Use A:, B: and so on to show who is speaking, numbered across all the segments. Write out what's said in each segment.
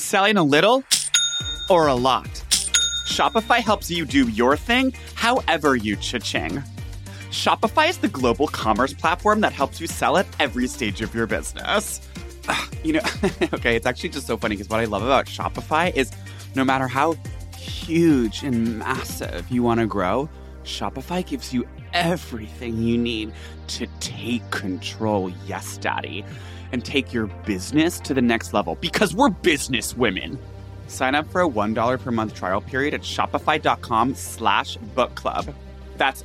A: Selling a little or a lot? Shopify helps you do your thing however you cha-ching. Shopify is the global commerce platform that helps you sell at every stage of your business. Okay, it's actually just so funny because what I love about Shopify is no matter how huge and massive you want to grow, Shopify gives you everything you need to take control, yes, daddy, and take your business to the next level because we're business women. Sign up for a $1 per month trial period at shopify.com/book club. That's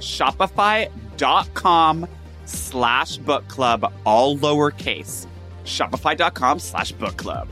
A: shopify.com/book club, all lowercase. Shopify.com/book club.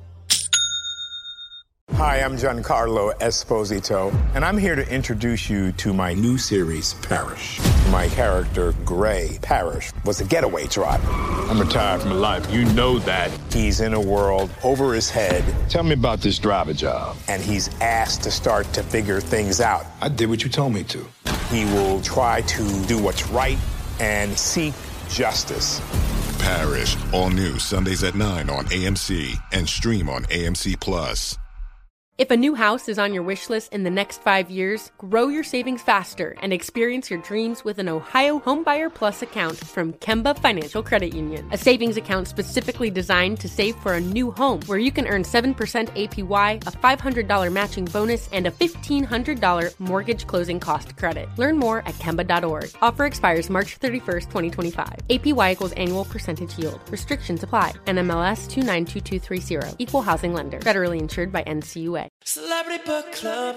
B: Hi, I'm Giancarlo Esposito, and I'm here to introduce you to my new series, Parish. My character, Gray Parish, was a getaway driver.
C: I'm retired from life. You know that.
B: He's in a world over his head.
C: Tell me about this driver job.
B: And he's asked to start to figure things out.
C: I did what you told me to.
B: He will try to do what's right and seek justice.
D: Parish, all new Sundays at 9 on AMC and stream on AMC+.
E: If a new house is on your wish list in the next 5 years, grow your savings faster and experience your dreams with an Ohio Homebuyer Plus account from Kemba Financial Credit Union. A savings account specifically designed to save for a new home where you can earn 7% APY, a $500 matching bonus, and a $1,500 mortgage closing cost credit. Learn more at Kemba.org. Offer expires March 31st, 2025. APY equals annual percentage yield. Restrictions apply. NMLS 292230. Equal housing lender. Federally insured by NCUA.
F: Celebrity Book Club.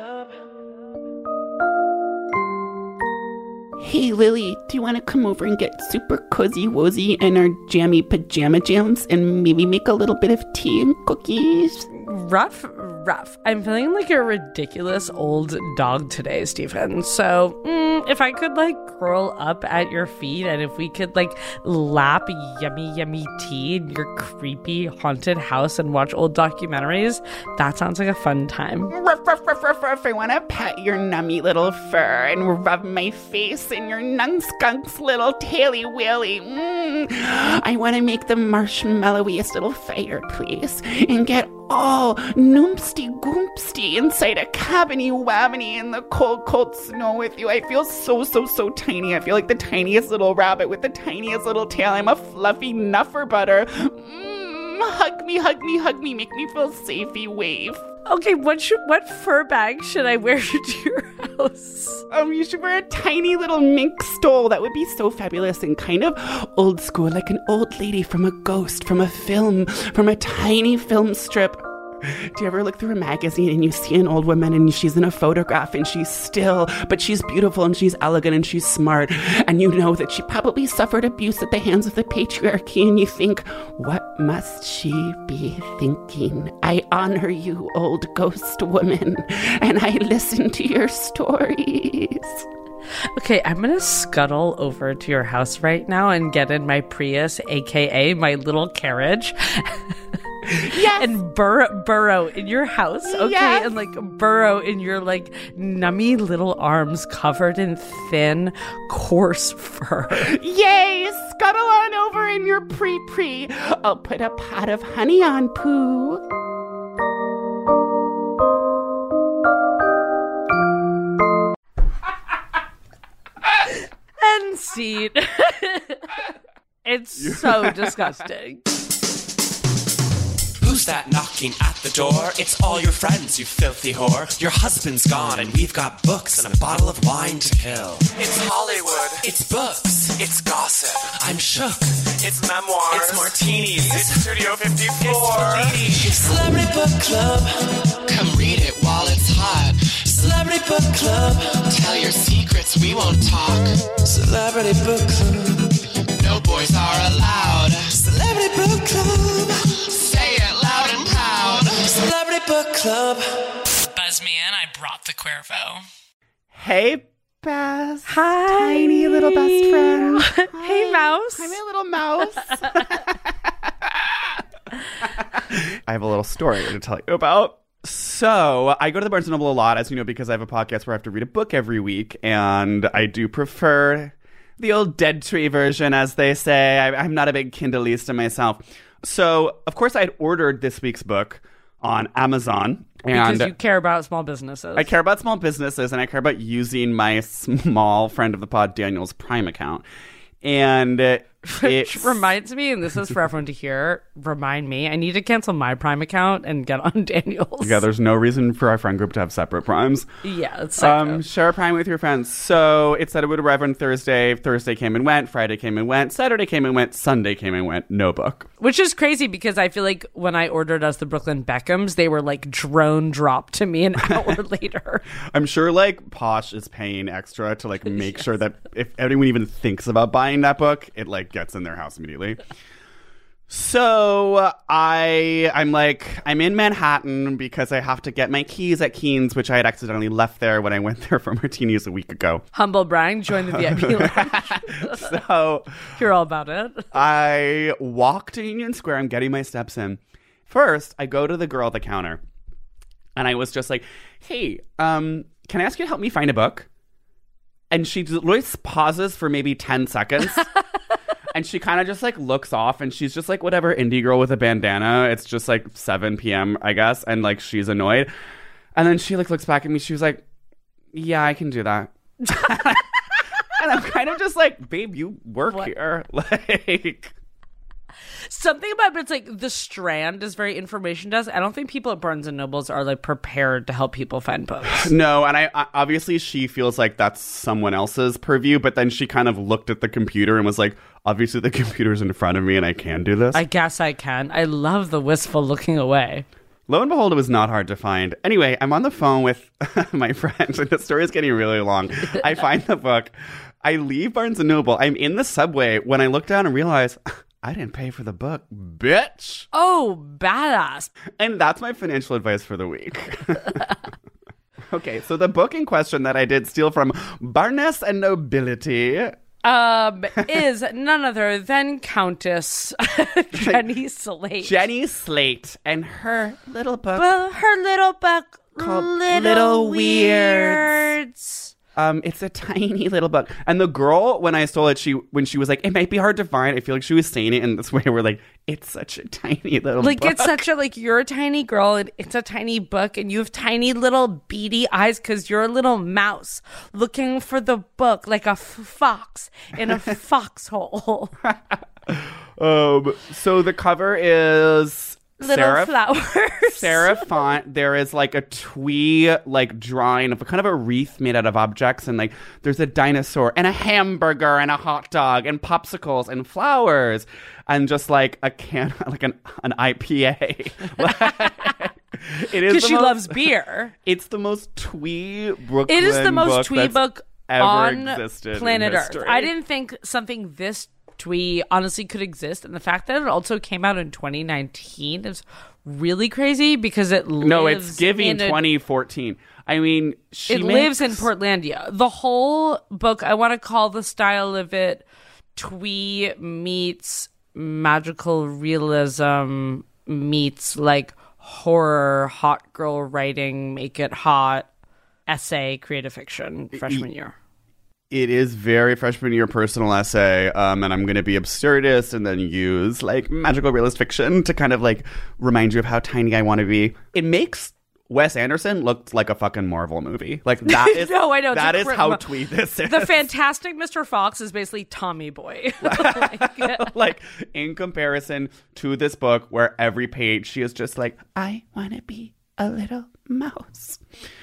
G: Hey, Lily, do you want to come over and get super cozy-wozy in our jammy pajama jams and maybe make a little bit of tea and cookies?
H: Rough. I'm feeling like a ridiculous old dog today, Stephen. So, if I could, curl up at your feet and if we could, lap yummy tea in your creepy haunted house and watch old documentaries, that sounds like a fun time.
G: Ruff, ruff, ruff, ruff, ruff. I want to pet your nummy little fur and rub my face in your nunskunk's little taily willy. I want to make the marshmallowiest little fireplace and get all noomsty goomsty inside a cabiny wabbiny in the cold snow with you. I feel so tiny. I feel like the tiniest little rabbit with the tiniest little tail. I'm a fluffy nuffer butter. Hug me, make me feel safey, wave.
H: Okay, what fur bag should I wear to your house?
G: You should wear a tiny little mink stole. That would be so fabulous and kind of old school, like an old lady from a ghost, from a film, from a tiny film strip. Do you ever look through a magazine and you see an old woman and she's in a photograph and she's still, but she's beautiful and she's elegant and she's smart, and you know that she probably suffered abuse at the hands of the patriarchy, and you think, what must she be thinking? I honor you, old ghost woman, and I listen to your stories.
H: Okay, I'm gonna scuttle over to your house right now and get in my Prius, aka my little carriage.
G: Yes.
H: And burrow in your house, okay?
G: Yes.
H: And burrow in your nummy little arms covered in thin, coarse fur.
G: Yay! Scuttle on over in your pre. I'll put a pot of honey on Pooh.
H: End scene. It's so disgusting.
F: Who's that knocking at the door? It's all your friends, you filthy whore. Your husband's gone and we've got books and a bottle of wine to kill. It's Hollywood. It's books. It's gossip. I'm shook. It's memoirs. It's martinis. It's Studio 54. It's Celebrity Book Club. Come read it while it's hot. Celebrity Book Club. Tell your secrets, we won't talk. Celebrity Book Club. No boys are allowed. Celebrity Book Club. Say it loud and proud. Celebrity Book Club.
I: Buzz me in, I brought the Cuervo.
G: Hey, Bess.
H: Hi.
G: Tiny little best friend.
H: Hey, mouse.
G: Hi, my little mouse. I have a little story to tell you about. So I go to the Barnes & Noble a lot, as you know, because I have a podcast where I have to read a book every week, and I do prefer the old dead tree version, as they say. I'm not a big Kindleista myself. So, of course, I had ordered this week's book on Amazon.
H: Because you care about small businesses.
G: I care about small businesses, and I care about using my small friend of the pod, Daniel's Prime account. And
H: which reminds me, and this is for everyone to hear, remind me, I need to cancel my Prime account and get on Daniel's.
G: Yeah, there's no reason for our friend group to have separate Primes.
H: Yeah, it's psycho.
G: Share a Prime with your friends. So it said it would arrive on Thursday. Thursday came and went. Friday came and went. Saturday came and went. Sunday came and went. No book.
H: Which is crazy because I feel like when I ordered us the Brooklyn Beckhams, they were like drone dropped to me an hour later.
G: I'm sure like Posh is paying extra to like make sure that if anyone even thinks about buying that book, it like gets in their house immediately. So I'm in Manhattan because I have to get my keys at Keen's, which I had accidentally left there when I went there for martinis a week ago.
H: Humble brag, join the VIP lounge.
G: So
H: you're all about it.
G: I walk to Union Square. I'm getting my steps in. First, I go to the girl at the counter, and I was just like, "Hey, can I ask you to help me find a book?" And she literally pauses for maybe 10 seconds. And she kind of just like looks off, and she's just like whatever indie girl with a bandana. It's just like 7 p.m. I guess, and like she's annoyed. And then she like looks back at me. She was like, "Yeah, I can do that." And I'm kind of just like, "Babe, you work here." Like
H: something about it's like the Strand is very information desk. I don't think people at Barnes and Nobles are like prepared to help people find books.
G: No, and I obviously she feels like that's someone else's purview, but then she kind of looked at the computer and was like, obviously the computer's in front of me and I can do this.
H: I guess I can. I love the wistful looking away.
G: Lo and behold, it was not hard to find. Anyway, I'm on the phone with my friend, and the story is getting really long. I find the book. I leave Barnes & Noble. I'm in the subway when I look down and realize I didn't pay for the book, bitch.
H: Oh, badass.
G: And that's my financial advice for the week. Okay, so the book in question that I did steal from Barnes and Nobility
H: is none other than Countess Jenny Slate.
G: Jenny Slate and her little book.
H: Well, her little book
G: called
H: Little Weirds.
G: It's a tiny little book. And the girl, when I stole it, when she was like, it might be hard to find, I feel like she was saying it in this way where like, it's such a tiny little book.
H: It's such a, like, you're a tiny girl and it's a tiny book and you have tiny little beady eyes because you're a little mouse looking for the book like a fox in a foxhole.
G: So the cover is
H: little flowers.
G: Serif font. There is like a twee like drawing of a kind of a wreath made out of objects, and like there's a dinosaur and a hamburger and a hot dog and popsicles and flowers and just like a can like an IPA. It is
H: because she loves beer.
G: It's the most twee Brooklyn.
H: It is the most twee book on planet Earth. I didn't think something this twee honestly could exist, and the fact that it also came out in 2019 is really crazy because it lives
G: no, it's giving 2014. I mean,
H: it lives in Portlandia. The whole book, I want to call the style of it twee meets magical realism meets like horror, hot girl writing, make it hot, essay, creative fiction, freshman year.
G: It is very freshman year personal essay, and I'm going to be absurdist and then use like magical realist fiction to kind of like remind you of how tiny I want to be. It makes Wes Anderson look like a fucking Marvel movie. Like that is
H: no, I know
G: that is how twee this is.
H: The Fantastic Mr. Fox is basically Tommy Boy.
G: Like in comparison to this book, where every page she is just like, I want to be a little mouse.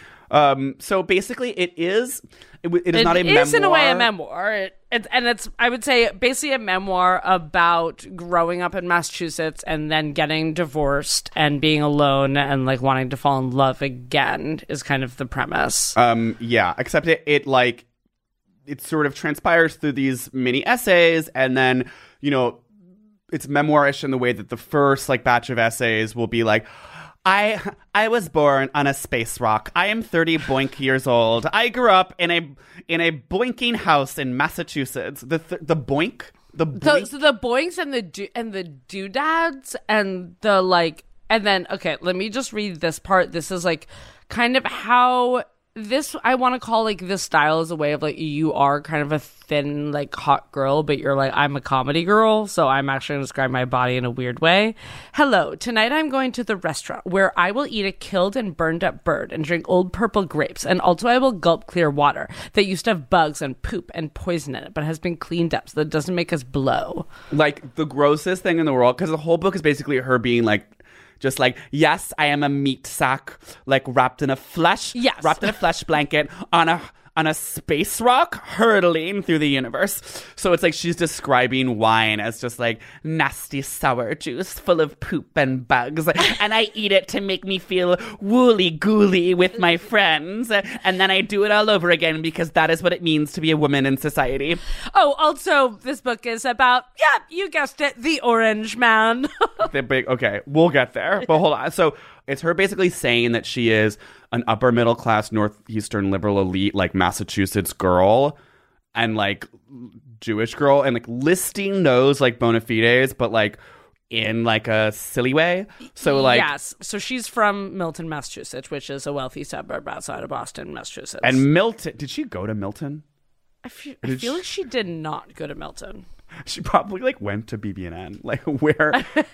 G: So basically, it is not a memoir. It is
H: in a way a memoir. It's I would say basically a memoir about growing up in Massachusetts and then getting divorced and being alone and like wanting to fall in love again is kind of the premise.
G: Yeah, except it sort of transpires through these mini essays, and then it's memoirish in the way that the first like batch of essays will be like, I was born on a space rock. I am 30 boink years old. I grew up in a boinking house in Massachusetts. The boink. So
H: the boinks and the doodads and the like, and then okay, let me just read this part. This is like kind of how this, I want to call like this style as a way of like, you are kind of a thin, like hot girl, but you're like, I'm a comedy girl. So I'm actually going to describe my body in a weird way. Hello, tonight I'm going to the restaurant where I will eat a killed and burned up bird and drink old purple grapes. And also I will gulp clear water that used to have bugs and poop and poison in it, but has been cleaned up so that it doesn't make us blow.
G: Like the grossest thing in the world, because the whole book is basically her being like, just like, yes, I am a meat sack, like wrapped in a flesh blanket on a space rock hurtling through the universe. So it's like she's describing wine as just like nasty sour juice full of poop and bugs. And I eat it to make me feel woolly-gooly with my friends. And then I do it all over again because that is what it means to be a woman in society.
H: Oh, also, this book is about, yeah, you guessed it, the Orange Man.
G: Okay, we'll get there. But hold on. So it's her basically saying that she is an upper middle class Northeastern liberal elite, like Massachusetts girl and like Jewish girl, and like listing those like bona fides, but like in like a silly way. So like,
H: yes. So she's from Milton, Massachusetts, which is a wealthy suburb outside of Boston, Massachusetts.
G: And Milton, did she go to Milton?
H: I feel like she did not go to Milton.
G: She probably like went to BB&N, like where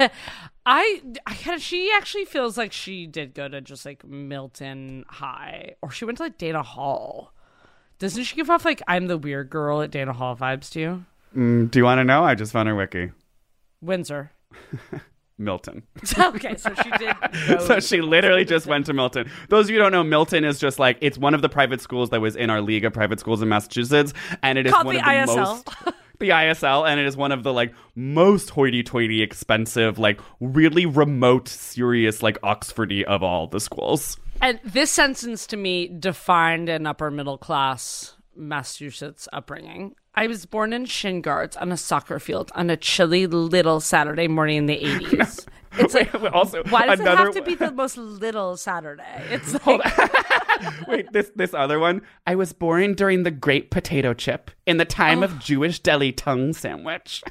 H: she actually feels like she did go to just like Milton High, or she went to like Dana Hall. Doesn't she give off like I'm the weird girl at Dana Hall vibes to you?
G: Do you want to know? I just found her wiki.
H: Windsor.
G: Milton.
H: Okay, so she did go.
G: So she literally just went to Milton. Those of you who don't know, Milton is just like, it's one of the private schools that was in our league of private schools in Massachusetts, and it is
H: called
G: one
H: the
G: of the
H: ISL.
G: most the ISL, and it is one of the like most hoity-toity expensive, like really remote, serious, like Oxfordy of all the schools.
H: And this sentence to me defined an upper middle class Massachusetts upbringing. I was born in shin guards on a soccer field on a chilly little Saturday morning in the 80s. It's like,
G: also,
H: why does it have to be the most little Saturday? It's like...
G: Wait, this other one. I was born during the Great Potato Chip in the time of Jewish deli tongue sandwich.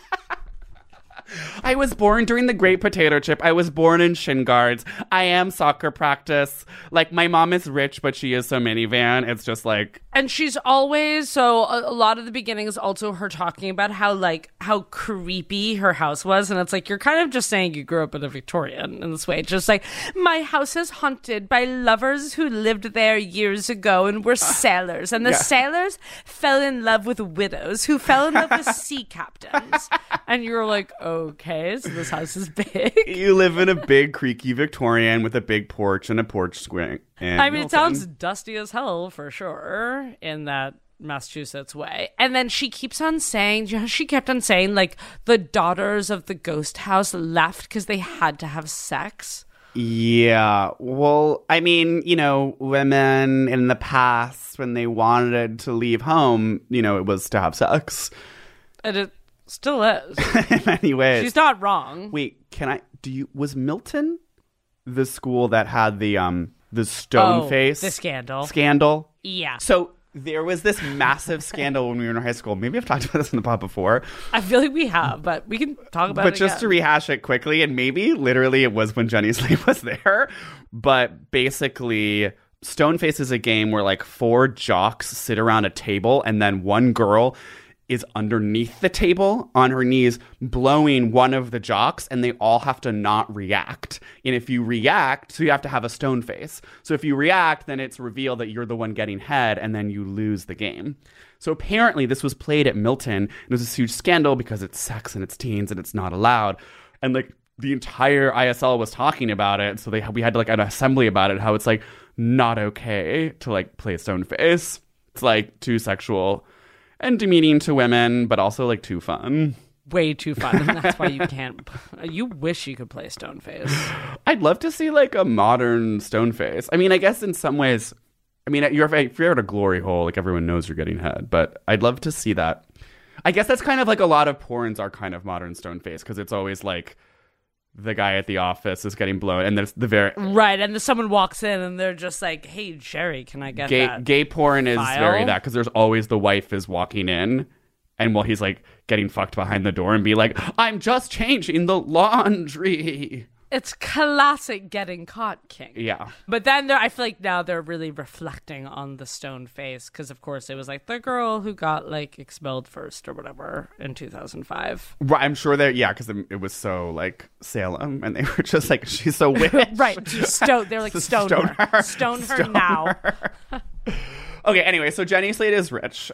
G: I was born during the Great Potato Chip. I was born in shin guards. I am soccer practice. Like, my mom is rich, but she is so minivan. It's just like...
H: And she's always... So a lot of the beginning is also her talking about how creepy her house was. And it's like, you're kind of just saying you grew up in a Victorian in this way. Just like, my house is haunted by lovers who lived there years ago and were sailors. And the sailors fell in love with widows who fell in love with sea captains. And you're like, okay, so this house is big.
G: You live in a big, creaky Victorian with a big porch and a porch swing.
H: I mean, it sounds dusty as hell for sure in that Massachusetts way. And then she keeps on saying, she kept on saying, like, the daughters of the ghost house left because they had to have sex.
G: Yeah. Well, I mean, you know, women in the past, when they wanted to leave home, you know, it was to have sex.
H: And it still is.
G: In many ways.
H: She's not wrong.
G: Wait, was Milton the school that had the stone face?
H: The scandal.
G: Scandal?
H: Yeah.
G: So there was this massive scandal when we were in high school. Maybe I've talked about this in the pod before.
H: I feel like we have, but we can talk about it
G: But just to rehash it quickly, and maybe literally it was when Jenny Slate was there. But basically, Stoneface is a game where like 4 jocks sit around a table, and then one girl is underneath the table on her knees blowing one of the jocks, and they all have to not react. And if you react, so you have to have a stone face. So if you react, then it's revealed that you're the one getting head, and then you lose the game. So apparently this was played at Milton, and it was this huge scandal because it's sex and it's teens and it's not allowed. And like the entire ISL was talking about it, so we had like an assembly about it, how it's like not okay to like play stone face. It's like too sexual and demeaning to women, but also like too fun.
H: Way too fun, and that's why you can't. You wish you could play Stoneface.
G: I'd love to see like a modern Stoneface. I mean, I guess in some ways, I mean, if you're at a glory hole, like everyone knows you're getting head, but I'd love to see that. I guess that's kind of like a lot of porns are kind of modern Stoneface, because it's always like the guy at the office is getting blown, and there's the very
H: right, and then someone walks in and they're just like, "Hey, Jerry, can I get that?"
G: Gay porn is
H: file?
G: very that, because there's always the wife is walking in, and while he's like getting fucked behind the door, and be like, "I'm just changing the laundry."
H: It's classic getting caught king.
A: Yeah.
H: But then I feel like now they're really reflecting on the stone face because, of course, it was like the girl who got like expelled first or whatever in 2005.
A: Right, I'm sure that, yeah, because it was so like Salem and they were just like, she's so witch.
H: Right. They're like, stone her. Stone her now.
A: Okay, anyway, so Jenny Slate is rich.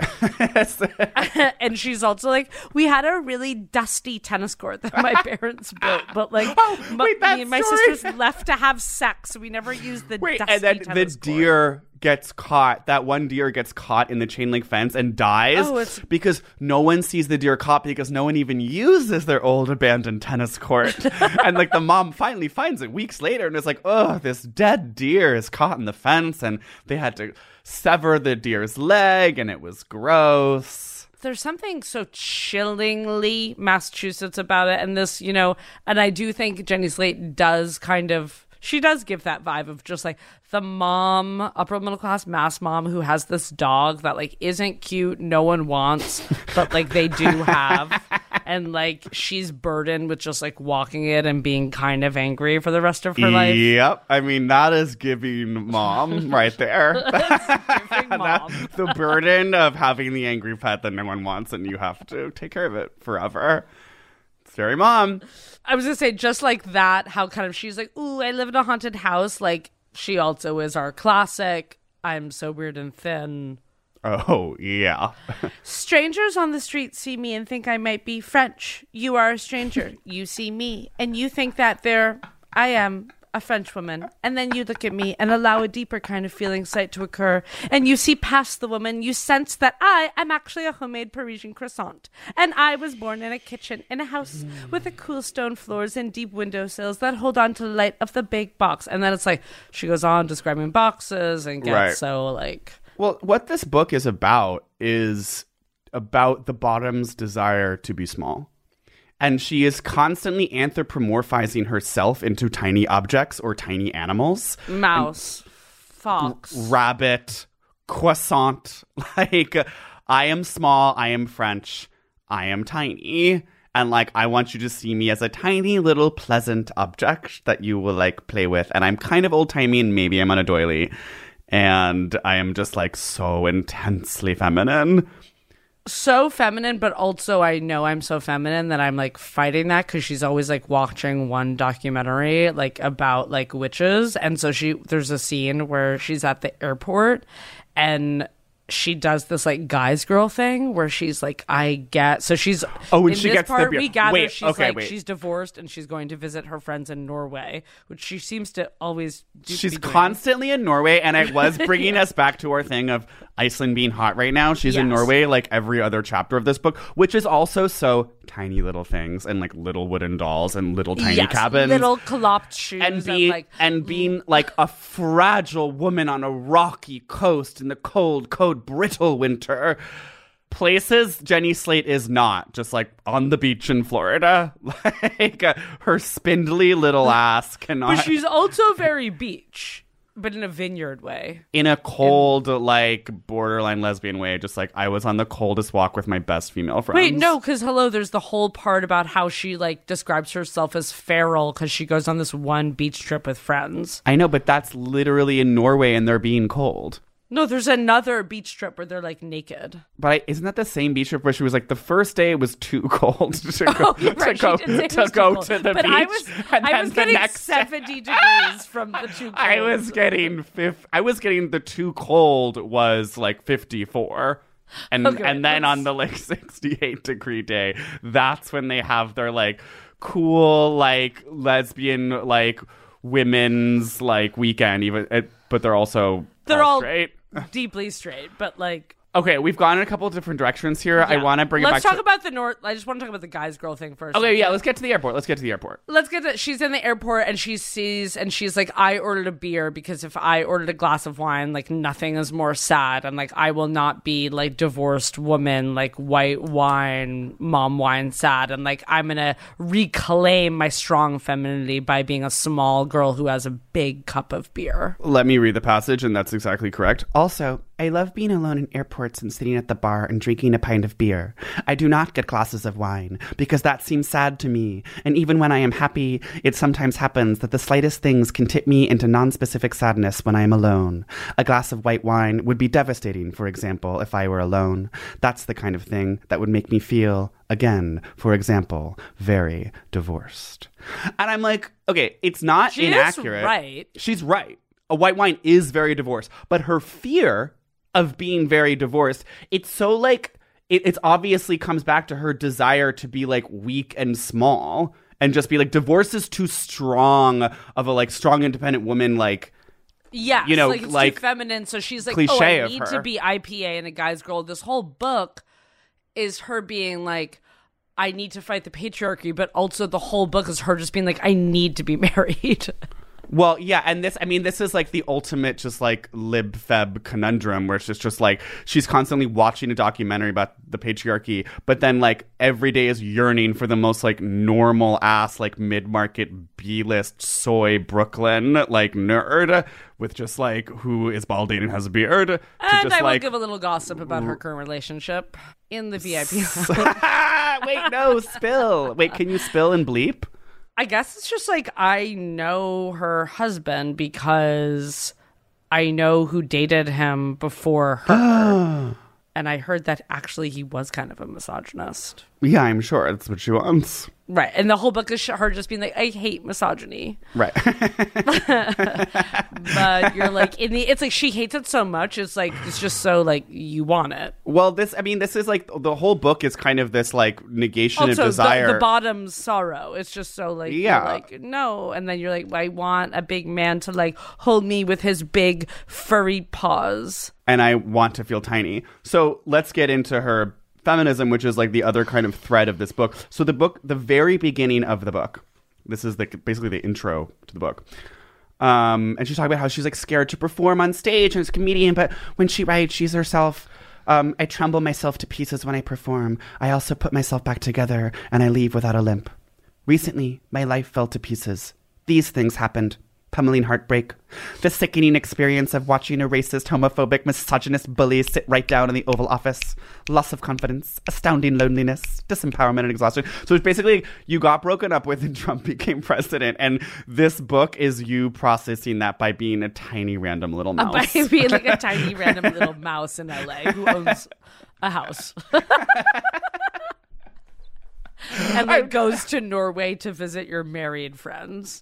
H: And she's also like, we had a really dusty tennis court that my parents built, but like, me and my sisters left to have sex. So we never used the dusty
A: and then
H: tennis
A: the deer gets caught. That one deer gets caught in the chain link fence and dies because no one sees the deer caught because no one even uses their old abandoned tennis court. And like the mom finally finds it weeks later and is like, oh, this dead deer is caught in the fence, and they had to sever the deer's leg, and it was gross.
H: There's something so chillingly Massachusetts about it, and this, you know, and I do think Jenny Slate does she does give that vibe of just like the mom, upper middle class mass mom who has this dog that like isn't cute, no one wants, but like they do have. And like she's burdened with just like walking it and being kind of angry for the rest of her life.
A: Yep. I mean, that is giving mom right there.
H: Giving mom.
A: The burden of having the angry pet that no one wants and you have to take care of it forever. It's very mom.
H: I was going to say, just like that, how kind of she's like, ooh, I live in a haunted house. Like, she also is our classic, I'm so weird and thin.
A: Oh, yeah.
H: Strangers on the street see me and think I might be French. You are a stranger. You see me, and you think that I am a French woman. And then you look at me and allow a deeper kind of feeling sight to occur. And you see past the woman. You sense that I am actually a homemade Parisian croissant. And I was born in a kitchen, in a house with a cool stone floors and deep windowsills that hold on to the light of the big box. And then it's like, she goes on describing boxes and gets so like...
A: Well, what this book is about the bottom's desire to be small. And she is constantly anthropomorphizing herself into tiny objects or tiny animals.
H: Mouse, fox,
A: rabbit, croissant. Like, I am small, I am French, I am tiny. And like, I want you to see me as a tiny little pleasant object that you will like play with. And I'm kind of old-timey and maybe I'm on a doily. And I am just like so intensely feminine.
H: So feminine, but also I know I'm so feminine that I'm like fighting that because she's always like watching one documentary like about like witches. And so there's a scene where she's at the airport and she does this like guys girl thing where she's like, so she's
A: when she gets the beer.
H: We gather she's divorced and she's going to visit her friends in Norway, which she seems to always do.
A: She's constantly in Norway, and it was bringing us back to our thing of Iceland being hot right now. She's in Norway like every other chapter of this book, which is also so tiny little things and like little wooden dolls and little tiny cabins,
H: little collapsed shoes,
A: and being like a fragile woman on a rocky coast in the cold, brittle winter. Places Jenny Slate is not, just like on the beach in Florida. Like her spindly little ass cannot.
H: But she's also very beach, but in a vineyard way.
A: In a cold, like borderline lesbian way. Just like I was on the coldest walk with my best female friends.
H: Wait, no, because there's the whole part about how she like describes herself as feral because she goes on this one beach trip with friends.
A: I know, but that's literally in Norway and they're being cold.
H: No, there's another beach trip where they're like naked.
A: But isn't that the same beach trip where she was like, the first day it was too cold to go to the
H: but
A: beach?
H: I was getting 70 degrees from the too cold.
A: I was getting the too cold was like 54. And then on the like 68 degree day, that's when they have their like cool like lesbian like women's like weekend but they're all straight.
H: Deeply straight, but like
A: okay, we've gone in a couple of different directions here. I want to bring it back.
H: Let's talk about the north. I just want to talk about the guys girl thing first.
A: Okay, yeah, let's get to the airport.
H: She's in the airport and she's like, I ordered a beer because if I ordered a glass of wine, like nothing is more sad, and like I will not be like divorced woman, like white wine, mom wine sad, and like I'm gonna reclaim my strong femininity by being a small girl who has a big cup of beer.
A: Let me read the passage, and that's exactly correct. Also,
G: I love being alone in airports and sitting at the bar and drinking a pint of beer. I do not get glasses of wine because that seems sad to me. And even when I am happy, it sometimes happens that the slightest things can tip me into non-specific sadness when I am alone. A glass of white wine would be devastating, for example, if I were alone. That's the kind of thing that would make me feel, again, for example, very divorced. And I'm like, okay, it's not inaccurate.
H: Is right.
G: She's right. A white wine is very divorced, but her fear of being very divorced, it's so like, it's obviously comes back to her desire to be like weak and small and just be like, divorce is too strong of a like strong independent woman, like,
H: yeah,
G: you know,
H: like it's
G: like
H: too feminine. So she's like,
G: cliche
H: I
G: of
H: need
G: her.
H: to be IPA and a guy's girl. This whole book is her being like, I need to fight the patriarchy, but also the whole book is her just being like, I need to be married.
G: Well, yeah, and this is like the ultimate just like lib-feb conundrum where it's just like she's constantly watching a documentary about the patriarchy, but then like every day is yearning for the most like normal ass like mid-market B-list soy Brooklyn like nerd with just like who is balding and has a beard.
H: And
G: just,
H: I will
G: like,
H: give a little gossip about her current relationship in the VIP.
G: Wait, no, spill. Wait, can you spill and bleep?
H: I guess it's just like I know her husband because I know who dated him before her. And I heard that actually he was kind of a misogynist.
G: Yeah, I'm sure that's what she wants.
H: Right. And the whole book is her just being like, I hate misogyny.
G: Right.
H: But you're like, it's like she hates it so much. It's like, it's just so like, you want it.
G: Well, this is like, the whole book is kind of this like negation
H: also,
G: of desire.
H: The bottom's sorrow. It's just so like,
G: yeah.
H: You're like, no. And then you're like, I want a big man to like hold me with his big furry paws.
G: And I want to feel tiny. So let's get into her feminism, which is like the other kind of thread of this book. So the very beginning of the book, this is basically the intro to the book. And she's talking about how she's like scared to perform on stage and as a comedian, but when she writes, she's herself. I tremble myself to pieces when I perform. I also put myself back together and I leave without a limp. Recently, my life fell to pieces. These things happened. Pummeling heartbreak. The sickening experience of watching a racist, homophobic, misogynist bully sit right down in the Oval Office. Loss of confidence. Astounding loneliness. Disempowerment and exhaustion. So it's basically you got broken up with and Trump became president. And this book is you processing that by being a tiny random little mouse.
H: By being like a tiny random little mouse in LA who owns a house. And then goes to Norway to visit your married friends.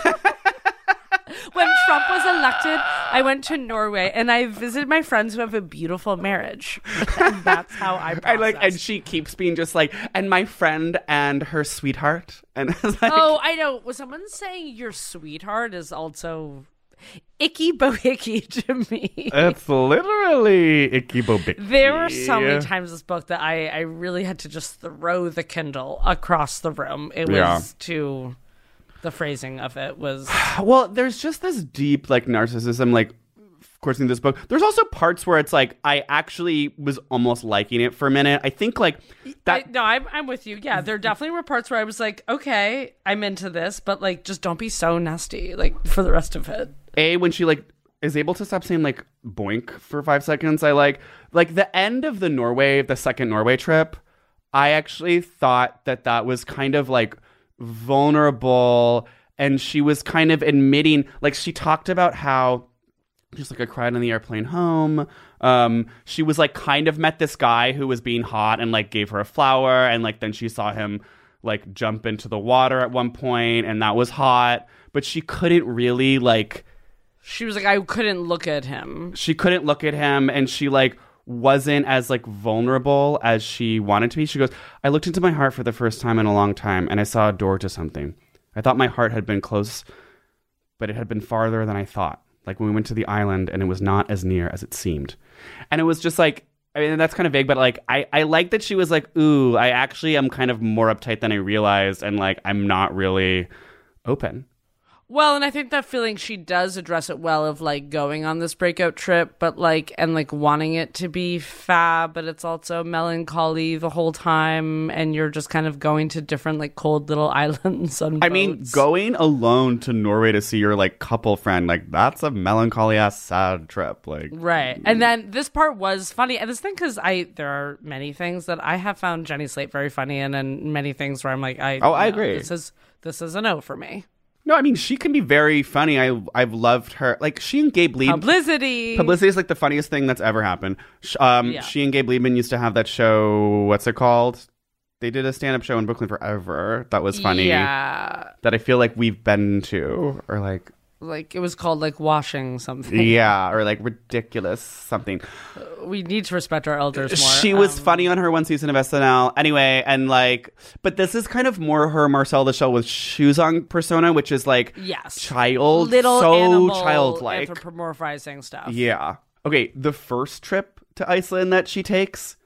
H: When Trump was elected, I went to Norway and I visited my friends who have a beautiful marriage. And that's how I process.
G: And she keeps being just like, and my friend and her sweetheart. And I was like,
H: oh, I know. Was someone saying your sweetheart is also icky bohickey to me?
G: It's literally icky bohickey.
H: There were so many times in this book that I really had to just throw the Kindle across the room. It was too... The phrasing of it was...
G: Well, there's just this deep, like, narcissism, like, of course, in this book. There's also parts where it's like, I actually was almost liking it for a minute. I think, like... that.
H: I'm with you. Yeah, there definitely were parts where I was like, okay, I'm into this, but, like, just don't be so nasty, like, for the rest of it.
G: When she, like, is able to stop saying, like, boink for 5 seconds, I like the end of the second Norway trip, I actually thought that was kind of, like... vulnerable, and she was kind of admitting, like, she talked about how just like I cried on the airplane home. She was like kind of met this guy who was being hot and like gave her a flower, and like then she saw him like jump into the water at one point, and that was hot, but she couldn't really like,
H: she was like, I couldn't look at him.
G: She couldn't look at him, and she like wasn't as like vulnerable as she wanted to be. She goes, I looked into my heart for the first time in a long time, and I saw a door to something. I thought my heart had been close, but it had been farther than I thought. Like when we went to the island, and it was not as near as it seemed. And it was just like, I mean, that's kind of vague, but like, I like that she was like, ooh, I actually am kind of more uptight than I realized, and like, I'm not really open.
H: Well, and I think that feeling, she does address it well, of like going on this breakout trip, but like, and like wanting it to be fab, but it's also melancholy the whole time, and you're just kind of going to different like cold little islands on boats.
A: I mean, going alone to Norway to see your like couple friend, like that's a melancholy ass sad trip. Like,
H: right. And then this part was funny, and this thing, because there are many things that I have found Jenny Slate very funny in, and many things where I'm like, I agree. This is a no for me.
A: No, I mean, she can be very funny. I've loved her. Like, she and Gabe Liebman... Publicity is like the funniest thing that's ever happened. She and Gabe Liebman used to have that show, what's it called? They did a stand-up show in Brooklyn forever. That was funny.
H: Yeah.
A: That I feel like we've been to, or like...
H: Like, it was called, like, washing something.
A: Yeah, or, like, ridiculous something.
H: We need to respect our elders more.
A: She was funny on her one season of SNL. Anyway, and, like... But this is kind of more her Marcel the Shell with shoes on persona, which is, like...
H: Yes.
A: Little so animal childlike.
H: Anthropomorphizing stuff.
A: Yeah. Okay, the first trip to Iceland that she takes,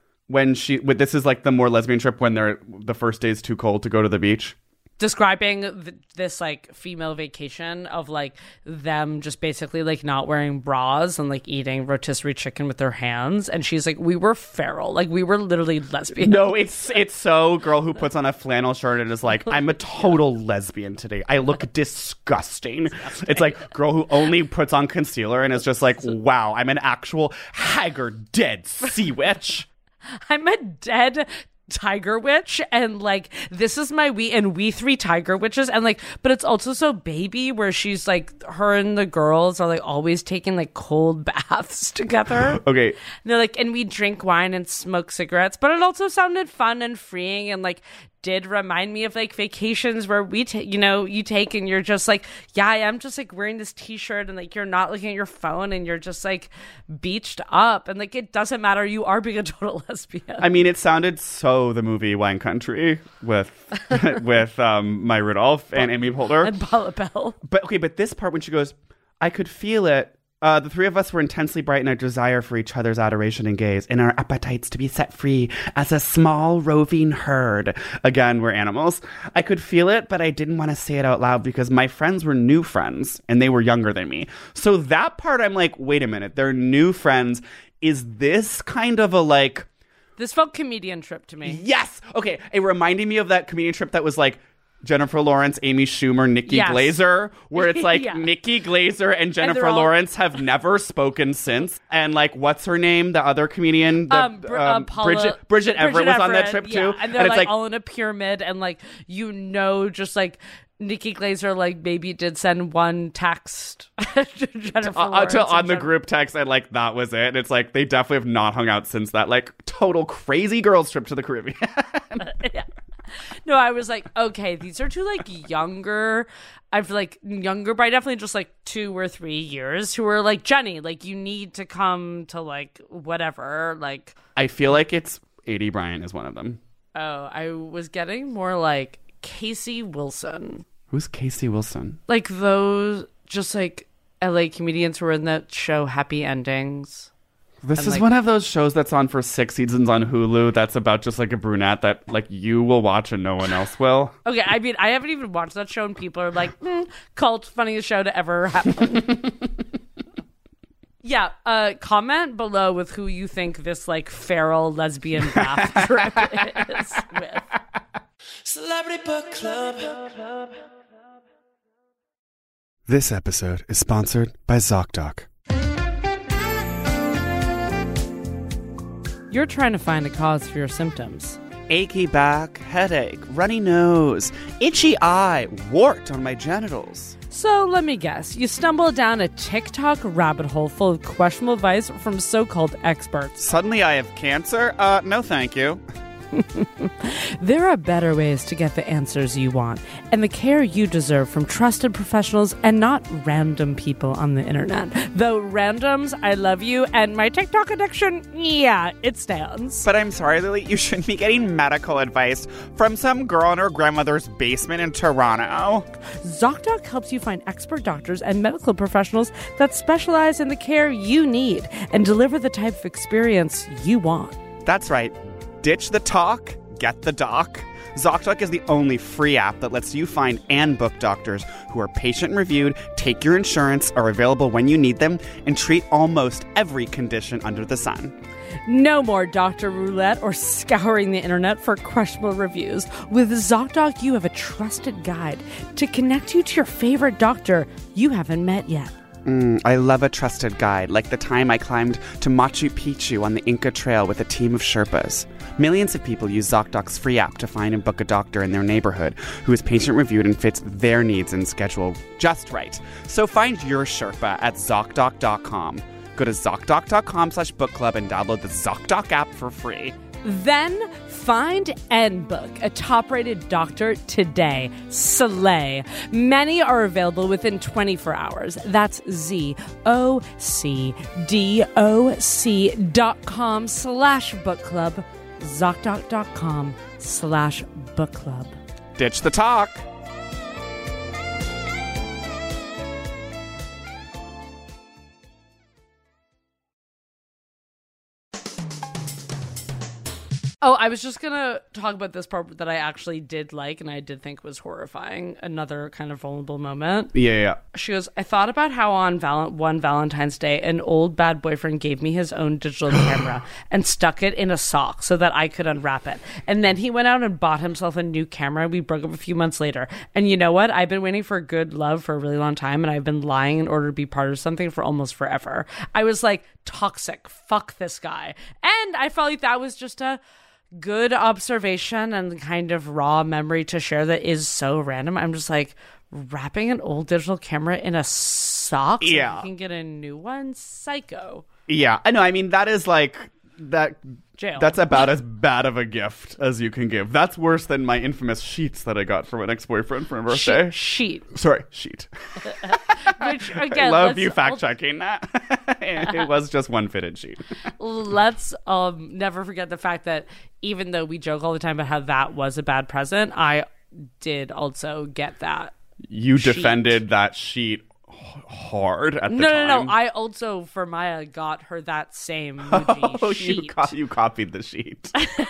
A: this is, like, the more lesbian trip when the first day is too cold to go to the beach.
H: Describing this like female vacation of like them just basically like not wearing bras and like eating rotisserie chicken with their hands, and she's like, we were feral, like we were literally lesbian.
A: No, it's so girl who puts on a flannel shirt and is like, I'm a total lesbian today, I look disgusting. It's like girl who only puts on concealer and is just like, wow, I'm an actual haggard dead sea witch.
H: I'm a dead tiger witch, and like this is my we three tiger witches, and like, but it's also so baby, where she's like, her and the girls are like always taking like cold baths together.
A: Okay.
H: And they're like, and we drink wine and smoke cigarettes, but it also sounded fun and freeing, and like did remind me of like vacations where you take and you're just like, yeah, I am just like wearing this t-shirt, and like you're not looking at your phone, and you're just like beached up, and like it doesn't matter, you are being a total lesbian.
A: I mean, it sounded so the movie Wine Country with Maya Rudolph and Amy Poehler
H: and Paula Bell.
A: But this part when she goes, I could feel it. The three of us were intensely bright in our desire for each other's adoration and gaze, in our appetites to be set free as a small roving herd. Again, we're animals. I could feel it, but I didn't want to say it out loud because my friends were new friends and they were younger than me. So that part, I'm like, wait a minute, they're new friends. Is this kind of a like...
H: This felt comedian trip to me.
A: Yes! Okay, it reminded me of that comedian trip that was like, Jennifer Lawrence, Amy Schumer, Nikki Glaser, where it's like Nikki Glaser and Jennifer Lawrence have never spoken since. And like, what's her name? The other comedian? Bridget Everett was on that trip too.
H: And they're like all in a pyramid, and like, just like Nikki Glaser like maybe did send one text to Jennifer Lawrence
A: on the group text, and like that was it. And it's like they definitely have not hung out since that like total crazy girls trip to the Caribbean.
H: Yeah. No, I was like, okay, these are two like younger. I feel like younger by definitely just like 2 or 3 years, who are like, Jenny, like you need to come to like whatever. Like,
A: I feel like it's A.D. Bryant is one of them.
H: Oh, I was getting more like Casey Wilson.
A: Who's Casey Wilson?
H: Like those just like LA comedians who were in that show Happy Endings.
A: This is one of those shows that's on for 6 seasons on Hulu that's about just like a brunette that like you will watch and no one else will.
H: Okay, I mean, I haven't even watched that show and people are like, cult, funniest show to ever happen. Yeah, comment below with who you think this like feral lesbian bath trip is with.
F: Celebrity Book Club.
A: This episode is sponsored by ZocDoc.
H: You're trying to find a cause for your symptoms.
A: Achy back, headache, runny nose, itchy eye, wart on my genitals.
H: So let me guess, you stumbled down a TikTok rabbit hole full of questionable advice from so-called experts.
A: Suddenly I have cancer? No thank you.
H: There are better ways to get the answers you want and the care you deserve from trusted professionals and not random people on the internet. Though randoms, I love you, and my TikTok addiction, yeah, it stands.
A: But I'm sorry, Lily, you shouldn't be getting medical advice from some girl in her grandmother's basement in Toronto.
H: ZocDoc helps you find expert doctors and medical professionals that specialize in the care you need and deliver the type of experience you want.
A: That's right. Ditch the talk, get the doc. ZocDoc is the only free app that lets you find and book doctors who are patient-reviewed, take your insurance, are available when you need them, and treat almost every condition under the sun.
H: No more doctor roulette or scouring the internet for questionable reviews. With ZocDoc, you have a trusted guide to connect you to your favorite doctor you haven't met yet.
A: I love a trusted guide, like the time I climbed to Machu Picchu on the Inca Trail with a team of Sherpas. Millions of people use ZocDoc's free app to find and book a doctor in their neighborhood who is patient-reviewed and fits their needs and schedule just right. So find your Sherpa at ZocDoc.com. Go to ZocDoc.com/bookclub and download the ZocDoc app for free.
H: Then find and book a top-rated doctor today. Slay. Many are available within 24 hours. That's ZocDoc.com/bookclub. ZocDoc.com/bookclub.
A: Ditch the talk.
H: Oh, I was just going to talk about this part that I actually did like and I did think was horrifying. Another kind of vulnerable moment.
A: Yeah.
H: She goes, I thought about how on one Valentine's Day, an old bad boyfriend gave me his own digital camera and stuck it in a sock so that I could unwrap it. And then he went out and bought himself a new camera. We broke up a few months later. And you know what? I've been waiting for good love for a really long time, and I've been lying in order to be part of something for almost forever. I was like, toxic. Fuck this guy. And I felt like that was just a good observation and kind of raw memory to share that is so random. I'm just like, wrapping an old digital camera in a sock so you can get a new one? Psycho.
A: Yeah, I know. I mean, that is like that.
H: Jail.
A: That's about as bad of a gift as you can give. That's worse than my infamous sheets that I got from an ex-boyfriend for my birthday.
H: Sheet.
A: Sorry, sheet.
H: Which, again,
A: I love you fact-checking that. It was just one fitted sheet.
H: Let's never forget the fact that even though we joke all the time about how that was a bad present, I did also get that.
A: You
H: sheet.
A: Defended that sheet hard at the time.
H: No. I also, for Maya, got her that same Muji sheet.
A: You copied the sheet.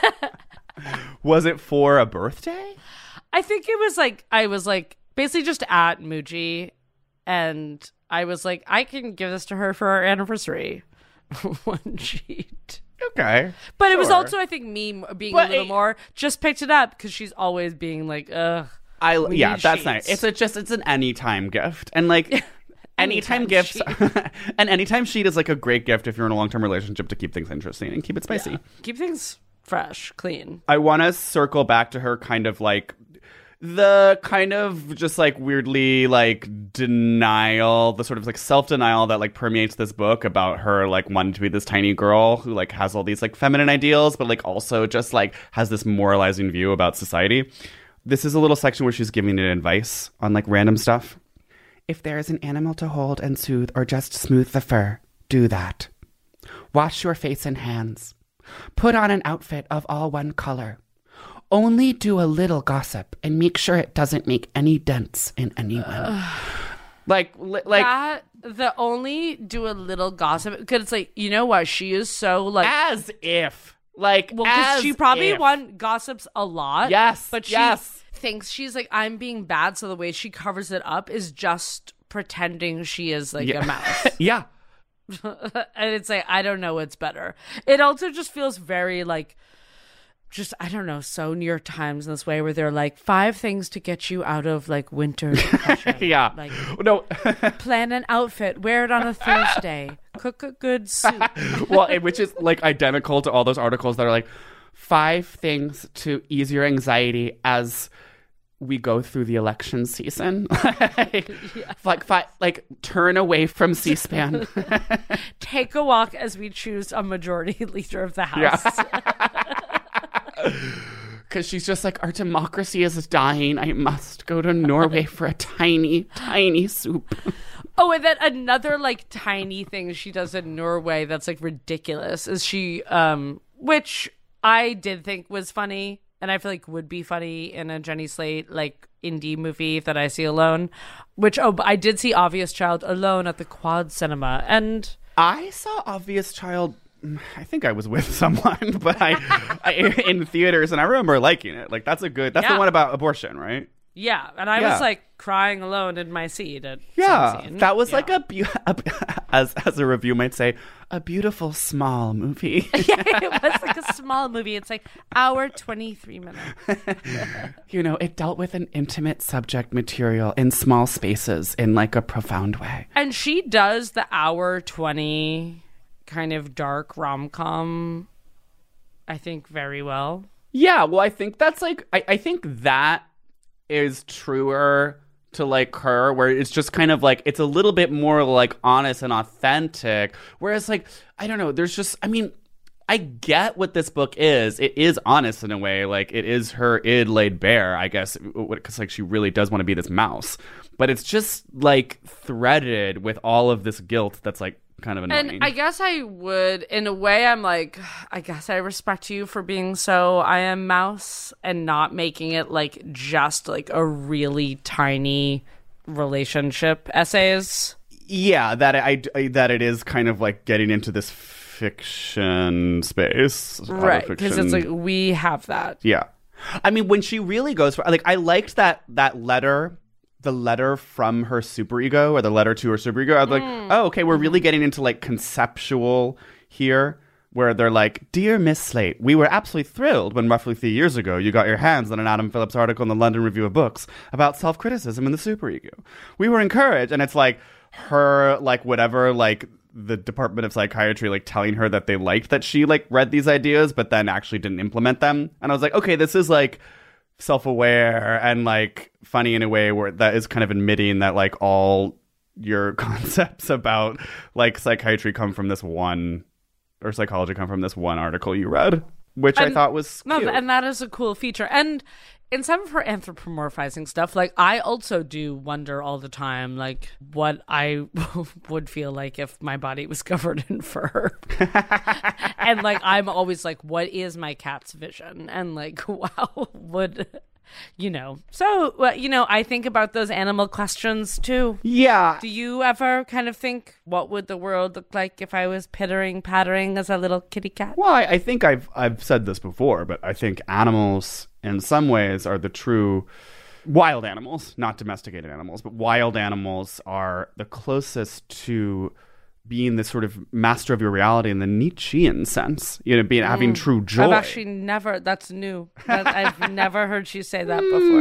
A: Was it for a birthday?
H: I think it was like, I was like, basically just at Muji, and I was like, I can give this to her for our anniversary. One sheet.
A: Okay.
H: But It was also, I think, me being a little more, just picked it up because she's always being like, ugh.
A: That's
H: sheets.
A: nice. It's an anytime gift. And like anytime gifts and anytime sheet is like a great gift if you're in a long-term relationship to keep things interesting and keep it spicy.
H: Yeah. Keep things fresh, clean.
A: I want to circle back to her kind of like the kind of just like weirdly like denial, the sort of like self-denial that like permeates this book about her like wanting to be this tiny girl who like has all these like feminine ideals but like also just like has this moralizing view about society. This is a little section where she's giving it advice on like random stuff. If there is an animal to hold and soothe or just smooth the fur, do that. Wash your face and hands. Put on an outfit of all one color. Only do a little gossip and make sure it doesn't make any dents in anyone. Like
H: that, the only do a little gossip, because it's like, you know what? She is so like.
A: As if. Like,
H: well, because she probably gossips a lot.
A: Yes,
H: but she thinks she's like, I'm being bad, so the way she covers it up is just pretending she is like a mouse.
A: Yeah.
H: And it's like, I don't know what's better. It also just feels very like, just, I don't know, so New York Times in this way where they're like 5 things to get you out of like winter depression.
A: Yeah.
H: Like,
A: no.
H: Plan an outfit, wear it on a Thursday, cook a good soup.
A: Well, which is like identical to all those articles that are like 5 things to ease your anxiety as we go through the election season. Like turn away from C-SPAN.
H: Take a walk as we choose a majority leader of the House.
A: Yeah. Because she's just like, our democracy is dying. I must go to Norway for a tiny, tiny soup.
H: Oh, and then another like tiny thing she does in Norway that's like ridiculous is she, which I did think was funny, and I feel like would be funny in a Jenny Slate like indie movie that I see alone. Which I did see Obvious Child alone at the Quad Cinema, and
A: I saw Obvious Child
G: I think I was with someone, but I in theaters, and I remember liking it. Like, that's the one about abortion, right?
H: Yeah, and I was like crying alone in my seat at some scene.
G: That was like as a review might say, a beautiful small movie.
H: Yeah, it was like a small movie. It's like hour 23 minutes.
G: It dealt with an intimate subject material in small spaces in like a profound way.
H: And she does the hour 20 kind of dark rom-com, I think, very well.
G: Yeah, well, I think that's like I think that is truer to like her, where it's just kind of like it's a little bit more like honest and authentic, whereas like I don't know, there's just, I mean, I get what this book is. It is honest in a way, like it is her id laid bare, I guess, because like she really does want to be this mouse, but it's just like threaded with all of this guilt that's like kind of annoying.
H: And I guess I would, in a way, I'm like, I guess I respect you for being so I am mouse and not making it like just like a really tiny relationship essays.
G: Yeah, that it is kind of like getting into this fiction space,
H: right? Because it's like we have that.
G: Yeah, I mean, when she really goes for, like, I liked that letter. The letter from her superego, or the letter to her superego, I was like, oh, okay, we're really getting into like conceptual here, where they're like, Dear Miss Slate, we were absolutely thrilled when roughly 3 years ago you got your hands on an Adam Phillips article in the London Review of Books about self-criticism in the superego. We were encouraged, and it's like her, like, whatever, like, the Department of Psychiatry, like, telling her that they liked that she, like, read these ideas, but then actually didn't implement them. And I was like, okay, this is, like, self-aware and like funny in a way where that is kind of admitting that like all your concepts about like psychiatry come from this one, or psychology come from this one article you read, which I thought was cute.
H: And that is a cool feature. And in some of her anthropomorphizing stuff, like I also do wonder all the time, like what I would feel like if my body was covered in fur. And like I'm always like, what is my cat's vision? And like, wow, would So I think about those animal questions too.
G: Yeah.
H: Do you ever kind of think, what would the world look like if I was pattering as a little kitty cat?
G: Well, I think I've said this before, but I think animals in some ways are the true wild animals, not domesticated animals, but wild animals are the closest to being this sort of master of your reality in the Nietzschean sense, being having true joy.
H: I've actually never, that's new. I've never heard you say that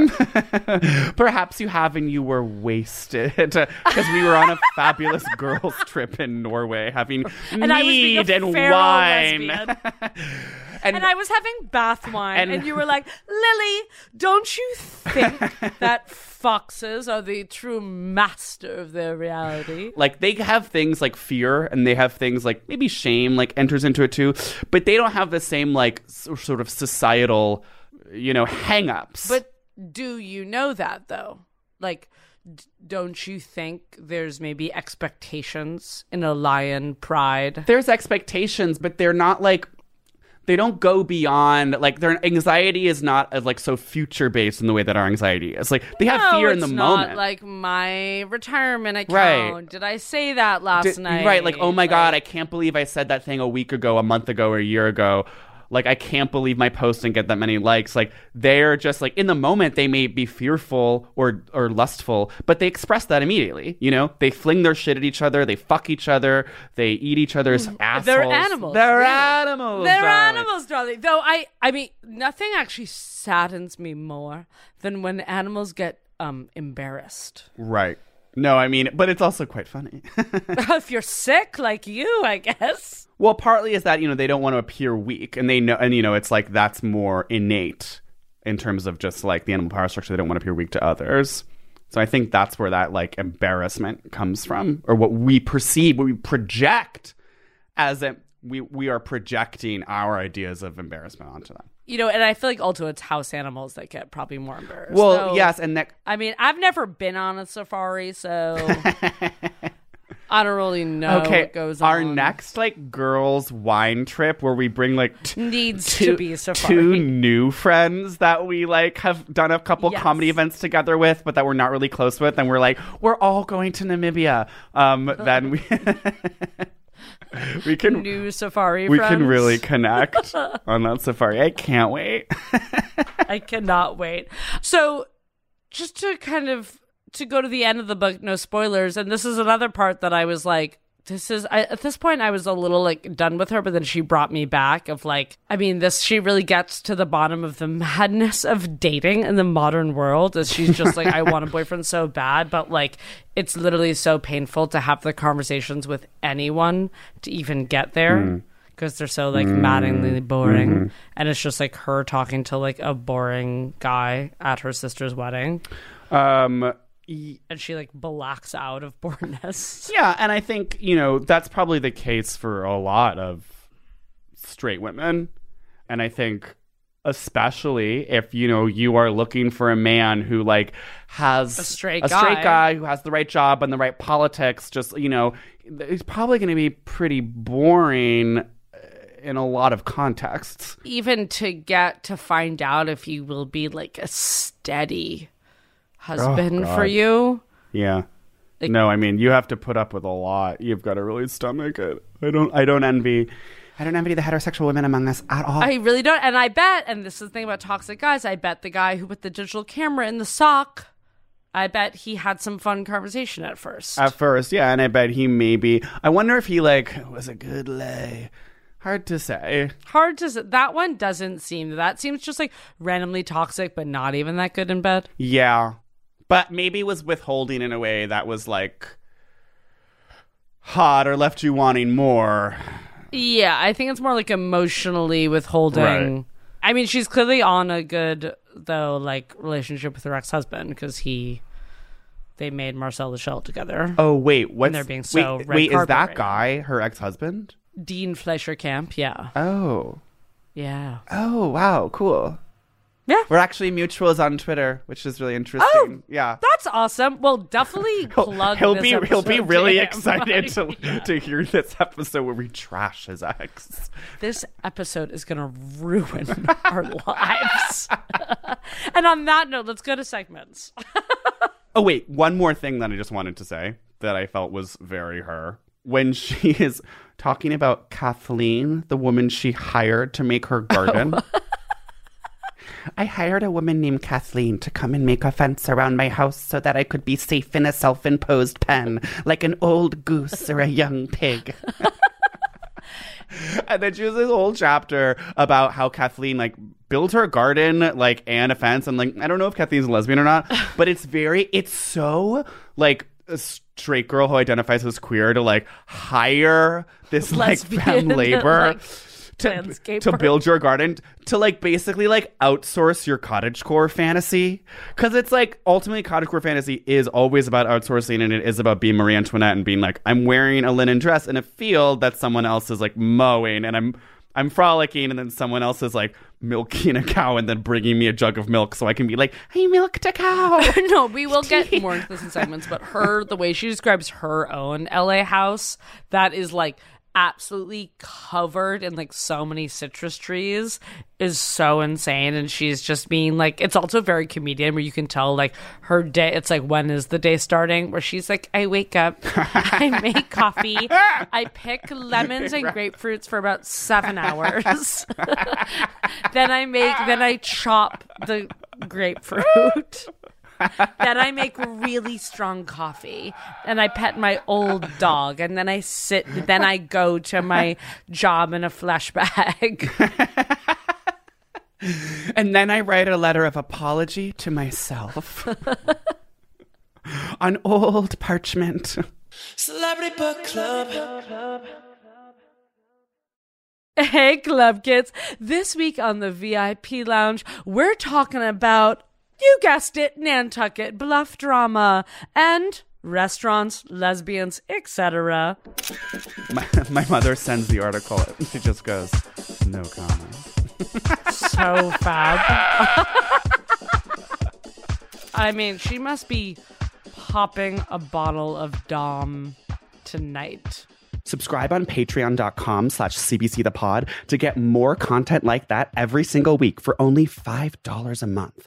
H: before.
G: Perhaps you have, and you were wasted because we were on a fabulous girls trip in Norway having mead and wine.
H: And I was having bath wine, and you were like, Lily, don't you think that foxes are the true master of their reality?
G: Like, they have things like fear, and they have things like maybe shame, like, enters into it too, but they don't have the same, like, sort of societal, hang-ups.
H: But do you know that, though? Like, don't you think there's maybe expectations in a lion pride?
G: There's expectations, but they're not, like... They don't go beyond, like, their anxiety is not as, like, so future-based in the way that our anxiety is. Like, they have fear in the moment.
H: Not like my retirement account.
G: Right.
H: Did I say that last night?
G: Right, like, oh my God, I can't believe I said that thing a week ago, a month ago, or a year ago. Like, I can't believe my post didn't get that many likes. Like, they're just, like, in the moment, they may be fearful or lustful, but they express that immediately, They fling their shit at each other. They fuck each other. They eat each other's assholes.
H: They're animals.
G: They're animals.
H: They're animals, darling. Though, I mean, nothing actually saddens me more than when animals get embarrassed.
G: Right. No, I mean, but it's also quite funny.
H: If you're sick like you, I guess.
G: Well, partly is that, they don't want to appear weak, and they know, and it's like that's more innate in terms of just like the animal power structure. They don't want to appear weak to others. So I think that's where that like embarrassment comes from, or what we perceive, what we project as we are projecting our ideas of embarrassment onto them.
H: And I feel like also it's house animals that get probably more embarrassed.
G: Well, yes, and that...
H: I mean, I've never been on a safari, so I don't really know what goes on.
G: Our next, like, girls' wine trip where we bring, like...
H: needs to be a safari.
G: 2 new friends that we, like, have done a couple comedy events together with, but that we're not really close with, and we're like, we're all going to Namibia. Then we...
A: We can
H: new Safari
A: we
H: friends.
A: can really connect on that Safari. I can't wait.
H: I cannot wait. So just to kind of to go to the end of the book, no spoilers, and this is another part that I was like, at this point I was a little like done with her, but then she brought me back of like, I mean, she really gets to the bottom of the madness of dating in the modern world, as she's just like, I want a boyfriend so bad, but like it's literally so painful to have the conversations with anyone to even get there because they're so like maddeningly boring, and it's just like her talking to like a boring guy at her sister's wedding. And she like blacks out of boredness.
A: Yeah, and I think, that's probably the case for a lot of straight women. And I think especially if, you are looking for a man who like has
H: a straight
A: guy who has the right job and the right politics, just, he's probably going to be pretty boring in a lot of contexts.
H: Even to find out if he will be like a steady husband for you.
A: Yeah.
H: Like,
A: no, I mean, you have to put up with a lot. You've got to really stomach it. I don't envy the heterosexual women among us at all.
H: I really don't. And I bet, and this is the thing about toxic guys, I bet the guy who put the digital camera in the sock, I bet he had some fun conversation at first.
A: Yeah, and I bet he I wonder if he like was a good lay. Hard to say.
H: That one doesn't seem, that seems just like randomly toxic, but not even that good in bed.
A: Yeah. But maybe was withholding in a way that was like hot or left you wanting more.
H: Yeah, I think it's more like emotionally withholding.
A: Right.
H: I mean, she's clearly on a good, though, like relationship with her ex-husband because they made Marcel the Shell together.
A: Oh, wait.
H: And they're being so
A: wait, is that
H: right
A: guy her ex-husband?
H: Dean Fleischer Camp, yeah.
A: Oh.
H: Yeah.
A: Oh, wow. Cool.
H: Yeah.
A: We're actually mutuals on Twitter, which is really interesting.
H: Oh,
A: yeah.
H: That's awesome. Well, definitely plug
A: he'll
H: this
A: be
H: episode
A: really
H: to him.
A: excited to hear this episode where we trash his ex.
H: This episode is going to ruin our lives. And on that note, let's go to segments.
A: Oh, wait. One more thing that I just wanted to say that I felt was very her. When she is talking about Kathleen, the woman she hired to make her garden. I hired a woman named Kathleen to come and make a fence around my house so that I could be safe in a self-imposed pen, like an old goose or a young pig. And then she has this whole chapter about how Kathleen like built her garden like and a fence. And like, I don't know if Kathleen's a lesbian or not, but it's so like a straight girl who identifies as queer to like hire this like femme labor to build your garden, to like basically like outsource your cottagecore fantasy, because it's like ultimately cottagecore fantasy is always about outsourcing, and it is about being Marie Antoinette and being like, I'm wearing a linen dress in a field that someone else is like mowing, and I'm frolicking, and then someone else is like milking a cow and then bringing me a jug of milk so I can be like, I milked a cow.
H: No, we will get more into this in segments, but the way she describes her own LA house, that is like absolutely covered in like so many citrus trees, is so insane. And she's just being like, it's also very comedian where you can tell like her day, it's like, when is the day starting, where she's like, I wake up, I make coffee, I pick lemons and grapefruits for about 7 hours. then I chop the grapefruit. Then I make really strong coffee, and I pet my old dog, and then then I go to my job in a flesh bag.
A: And then I write a letter of apology to myself on old parchment.
F: Celebrity Book Club.
H: Hey, Club Kids. This week on the VIP Lounge, we're talking about, you guessed it, Nantucket bluff drama and restaurants, lesbians, etc.
A: My mother sends the article and she just goes, no comment.
H: So fab. I mean, she must be popping a bottle of Dom tonight.
A: Subscribe on patreon.com/CBCthepod to get more content like that every single week for only $5 a month.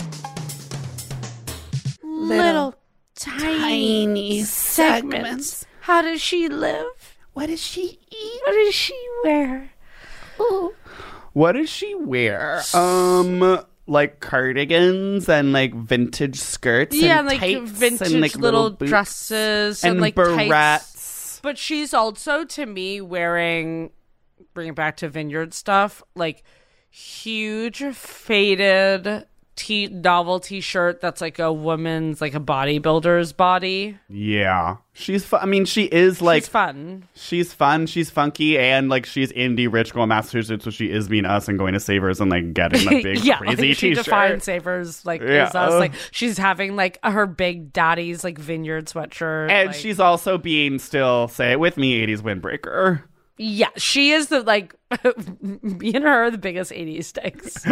H: Little tiny segments How does she live?
G: What does she eat?
H: What does she wear?
G: Ooh. What does she wear? Like cardigans and like vintage skirts and
H: like
G: tights
H: vintage
G: and like
H: little
G: boots
H: dresses
G: and
H: like
G: barrettes.
H: tights. But she's also, to me, wearing, bring it back to Vineyard stuff, like huge faded novel t-shirt that's like a woman's, like a bodybuilder's body.
G: Yeah. She's fun. I mean, she is like...
H: She's fun.
G: She's fun. She's funky. And like she's indie rich girl Massachusetts, so she is being us and going to Savers and like getting a big
H: yeah,
G: crazy
H: like, she
G: t-shirt.
H: defines Savers like is us. Like she's having like her big daddy's like Vineyard sweatshirt.
G: And
H: like,
G: she's also being still, say it with me, 80s windbreaker.
H: Yeah, she is the like me and her are the biggest 80s sticks.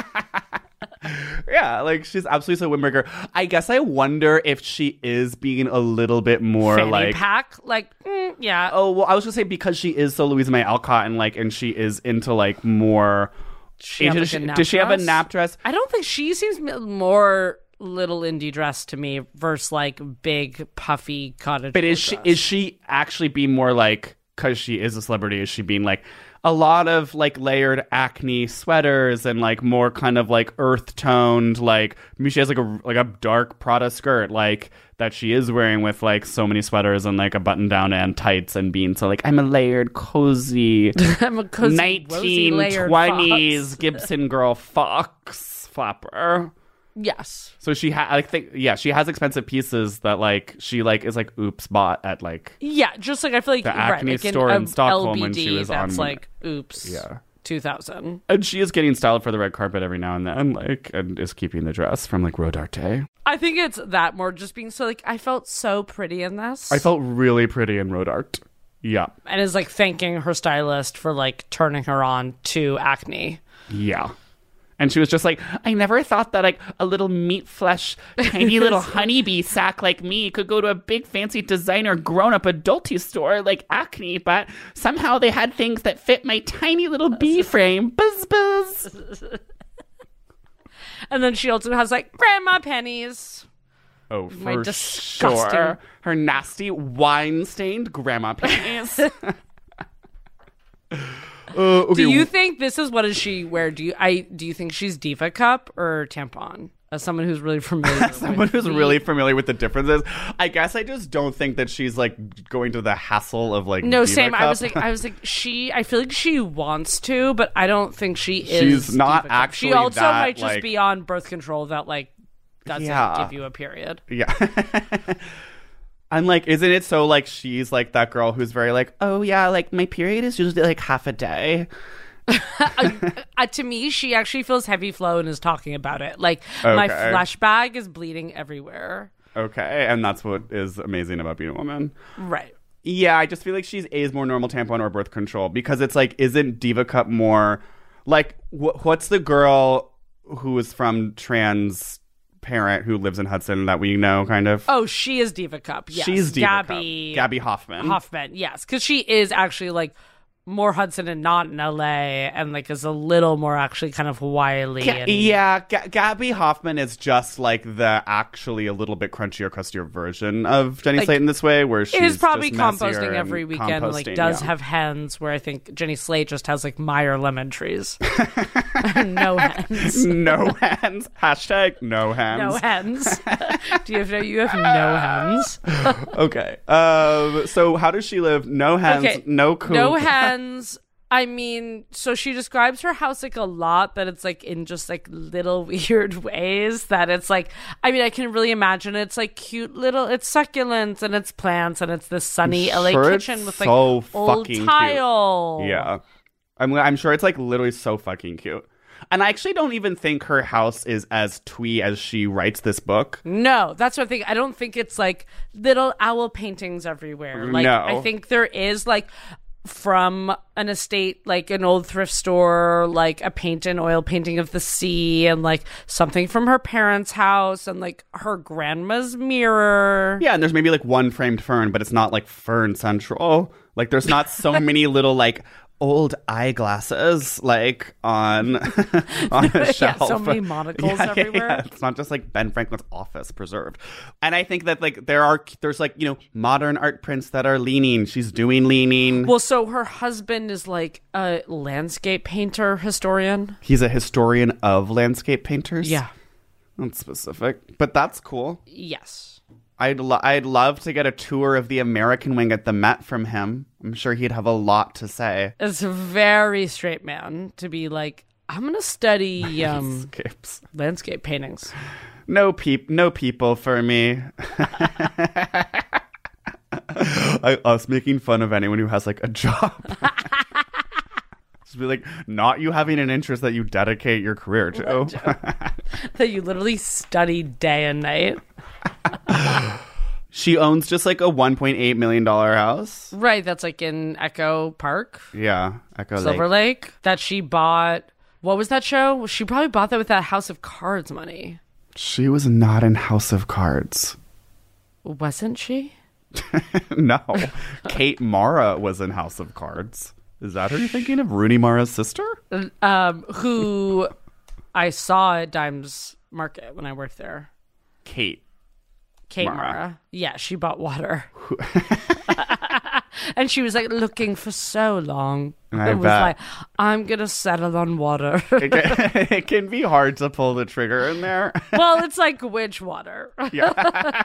G: Yeah, like she's absolutely so windbreaker. I guess I wonder if she is being a little bit more
H: Fanny
G: like
H: pack, like yeah.
G: Oh well, I was gonna say because she is so Louisa May Alcott and she is into like more.
H: Does she have a
G: nap dress?
H: I don't think she seems more little indie dress to me versus like big puffy cottage.
G: But is she actually being more like, because she is a celebrity, is she being like a lot of like layered acne sweaters and like more kind of like earth toned, like maybe she has like a dark Prada skirt like that she is wearing with like so many sweaters and like a button down and tights and being so like I'm a layered cozy
H: I'm a cozy
G: 1920s Gibson girl fox flapper.
H: Yes.
G: So she she has expensive pieces that like she like is like oops bought at like
H: just like I feel like
G: the Acne
H: like
G: store in Stockholm
H: LBD,
G: when she was
H: that's
G: on
H: like oops 2000.
G: And she is getting styled for the red carpet every now and then, like, and is keeping the dress from like Rodarte.
H: I think it's that more just being so like I felt so pretty in this.
G: I felt really pretty in Rodarte. Yeah.
H: And is like thanking her stylist for like turning her on to acne.
G: Yeah. And she was just like, I never thought that like a little meat flesh, tiny little honeybee sack like me could go to a big fancy designer grown-up adulty store like Acne, but somehow they had things that fit my tiny little bee frame. Buzz, buzz.
H: And then she also has like grandma pennies.
G: Oh,
H: My
G: for
H: disgusting-
G: sure. Her nasty wine-stained grandma panties. Okay.
H: Do you think this is what does she wear? Do you think she's Diva Cup or tampon? As someone who's really familiar,
G: really familiar with the differences, I guess I just don't think that she's like going to the hassle of like.
H: No,
G: Diva
H: same.
G: Cup.
H: I was like, I feel like she wants to, but I don't think she is.
G: She's not
H: Diva Cup.
G: actually.
H: She also
G: that,
H: might just
G: like,
H: be on birth control that like doesn't give you a period.
G: Yeah. I'm like, isn't it so like she's like that girl who's very like, oh yeah, like my period is usually like half a day.
H: To me, she actually feels heavy flow and is talking about it. Like my flesh bag is bleeding everywhere.
G: Okay, and that's what is amazing about being a woman,
H: right?
G: Yeah, I just feel like she's more normal tampon or birth control because it's like, isn't Diva Cup more like what's the girl who is from trans parent who lives in Hudson that we know kind of?
H: Oh, she is Diva Cup. Yes,
G: she's Diva
H: Gabby
G: Cup. Gabby Hoffman.
H: Hoffman, yes, because she is actually like more Hudson and not in LA, and like is a little more actually kind of wily.
G: Gabby Hoffman is just like the actually a little bit crunchier, crustier version of Jenny Slate in this way, where she's
H: is probably
G: just
H: composting every weekend. Like does have hens, where I think Jenny Slate just has like Meyer lemon trees. No hens.
G: No hens. Hashtag no hens.
H: No hens. Do you have no hens?
G: Okay. So how does she live? No hens.
H: Okay.
G: No coop.
H: No hens. I mean, so she describes her house like a lot, but it's like in just like little weird ways that it's like, I mean, I can really imagine it's like cute little, it's succulents and it's plants and it's this sunny LA kitchen with like
G: so
H: old tile.
G: Cute. Yeah. I'm sure it's like literally so fucking cute. And I actually don't even think her house is as twee as she writes this book.
H: No, that's what I think. I don't think it's like little owl paintings everywhere. Like,
G: no.
H: I think there is like from an estate, like an old thrift store, like a oil painting of the sea, and like something from her parents' house, and like her grandma's mirror.
G: Yeah, and there's maybe like one framed fern, but it's not like fern central. Like there's not so many little like
A: old eyeglasses like on a shelf.
H: Yeah, so many monocles everywhere.
A: Yeah. It's not just like Ben Franklin's office preserved. And I think that like there's like, modern art prints that are leaning. She's doing leaning.
H: Well, so her husband is like a landscape painter historian.
A: He's a historian of landscape painters.
H: Yeah.
A: That's specific, but that's cool.
H: Yes.
A: I'd love to get a tour of the American wing at the Met from him. I'm sure he'd have a lot to say.
H: It's a very straight man to be like, I'm going to study landscape paintings.
A: No people for me. Us making fun of anyone who has like a job. Just be like, not you having an interest that you dedicate your career to.
H: That you literally study day and night.
A: She owns just like a $1.8 million house.
H: Right, that's like in Echo Park.
A: Yeah, Echo
H: Silver Lake. That she bought. What was that show? She probably bought that with that House of Cards money.
A: She was not in House of Cards.
H: Wasn't she?
A: No. Kate Mara was in House of Cards. Is that who you're thinking of? Rooney Mara's sister?
H: Who I saw at Dimes Market when I worked there.
A: Kate
H: Mara. Yeah, she bought water. And she was like looking for so long.
A: I
H: was
A: bet.
H: like, I'm going to settle on water.
A: It can be hard to pull the trigger in there.
H: Well, it's like which water?
A: Yeah.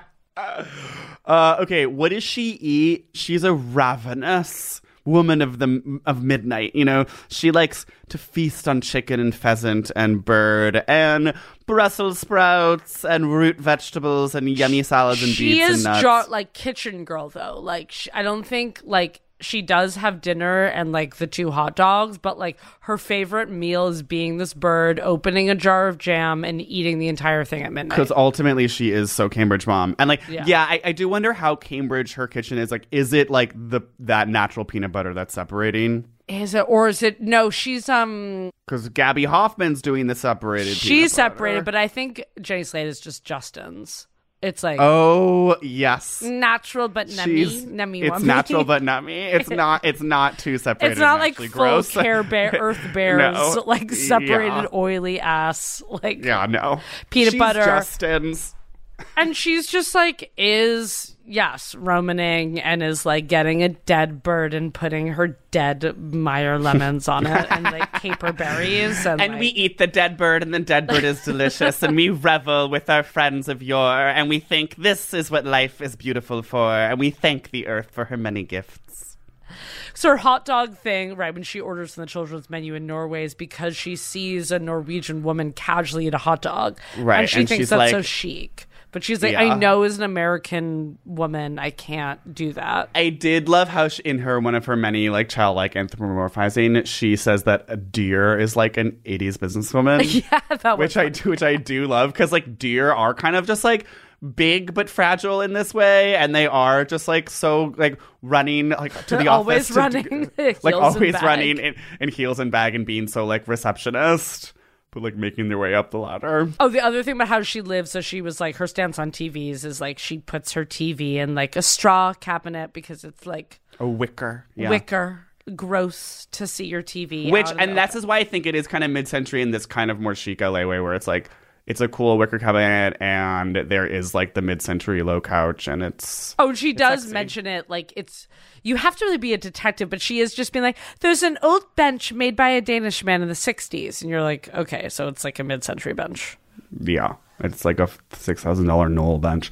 A: Okay, what does she eat? She's a ravenous woman of midnight. She likes to feast on chicken and pheasant and bird and Brussels sprouts and root vegetables and yummy salads and beets and nuts.
H: She is like kitchen girl though. Like I don't think like she does have dinner and like the 2 hot dogs, but like her favorite meal is being this bird, opening a jar of jam and eating the entire thing at midnight.
A: Because ultimately she is so Cambridge mom. And like, I do wonder how Cambridge her kitchen is. Like, is it like that natural peanut butter that's separating?
H: Is it, or is it, no, she's,
A: because Gabby Hoffman's doing the separated
H: she's
A: peanut
H: separated,
A: butter.
H: But I think Jenny Slate is just Justin's. It's like,
A: oh yes,
H: natural but nummy.
A: It's natural but nummy. It's not too separated.
H: It's not like
A: gross.
H: full Care Bear Earth Bears
A: No.
H: like separated oily ass like
A: no
H: peanut
A: she's
H: butter.
A: Justin's.
H: And she's just like romaning and is like getting a dead bird and putting her dead Meyer lemons on it and like caper berries. And like,
A: we eat the dead bird and the dead bird is delicious and we revel with our friends of yore and we think this is what life is beautiful for and we thank the earth for her many gifts.
H: So her hot dog thing, right, when she orders from the children's menu in Norway is because she sees a Norwegian woman casually eat a hot dog.
A: Right.
H: And she thinks
A: she's
H: that's
A: like,
H: so chic. But she's like,
A: Yeah.
H: I know as an American woman, I can't do that.
A: I did love how in one of her many like childlike anthropomorphizing, she says that a deer is like an 80s businesswoman.
H: Yeah, that was
A: which I do love because like deer are kind of just like big but fragile in this way, and they are just like so like running like to the
H: always
A: office,
H: running,
A: like always
H: bag.
A: running in heels and bag and being so like receptionist. But like making their way up the ladder.
H: Oh, the other thing about how she lives, so she was like, her stance on TVs is like she puts her TV in like a straw cabinet because it's like
A: a wicker. Yeah.
H: Wicker. Gross to see your TV.
A: Which, and that's is why I think it is kind of mid-century in this kind of more chic LA way where it's like, it's a cool wicker cabinet and there is like the mid-century low couch and it's...
H: Oh, she does
A: sexy.
H: mention it. Like it's... You have to really be a detective, but she is just being like, there's an old bench made by a Danish man in the 60s. And you're like, okay, so it's like a mid-century bench.
A: Yeah, it's like a $6,000 Knoll bench.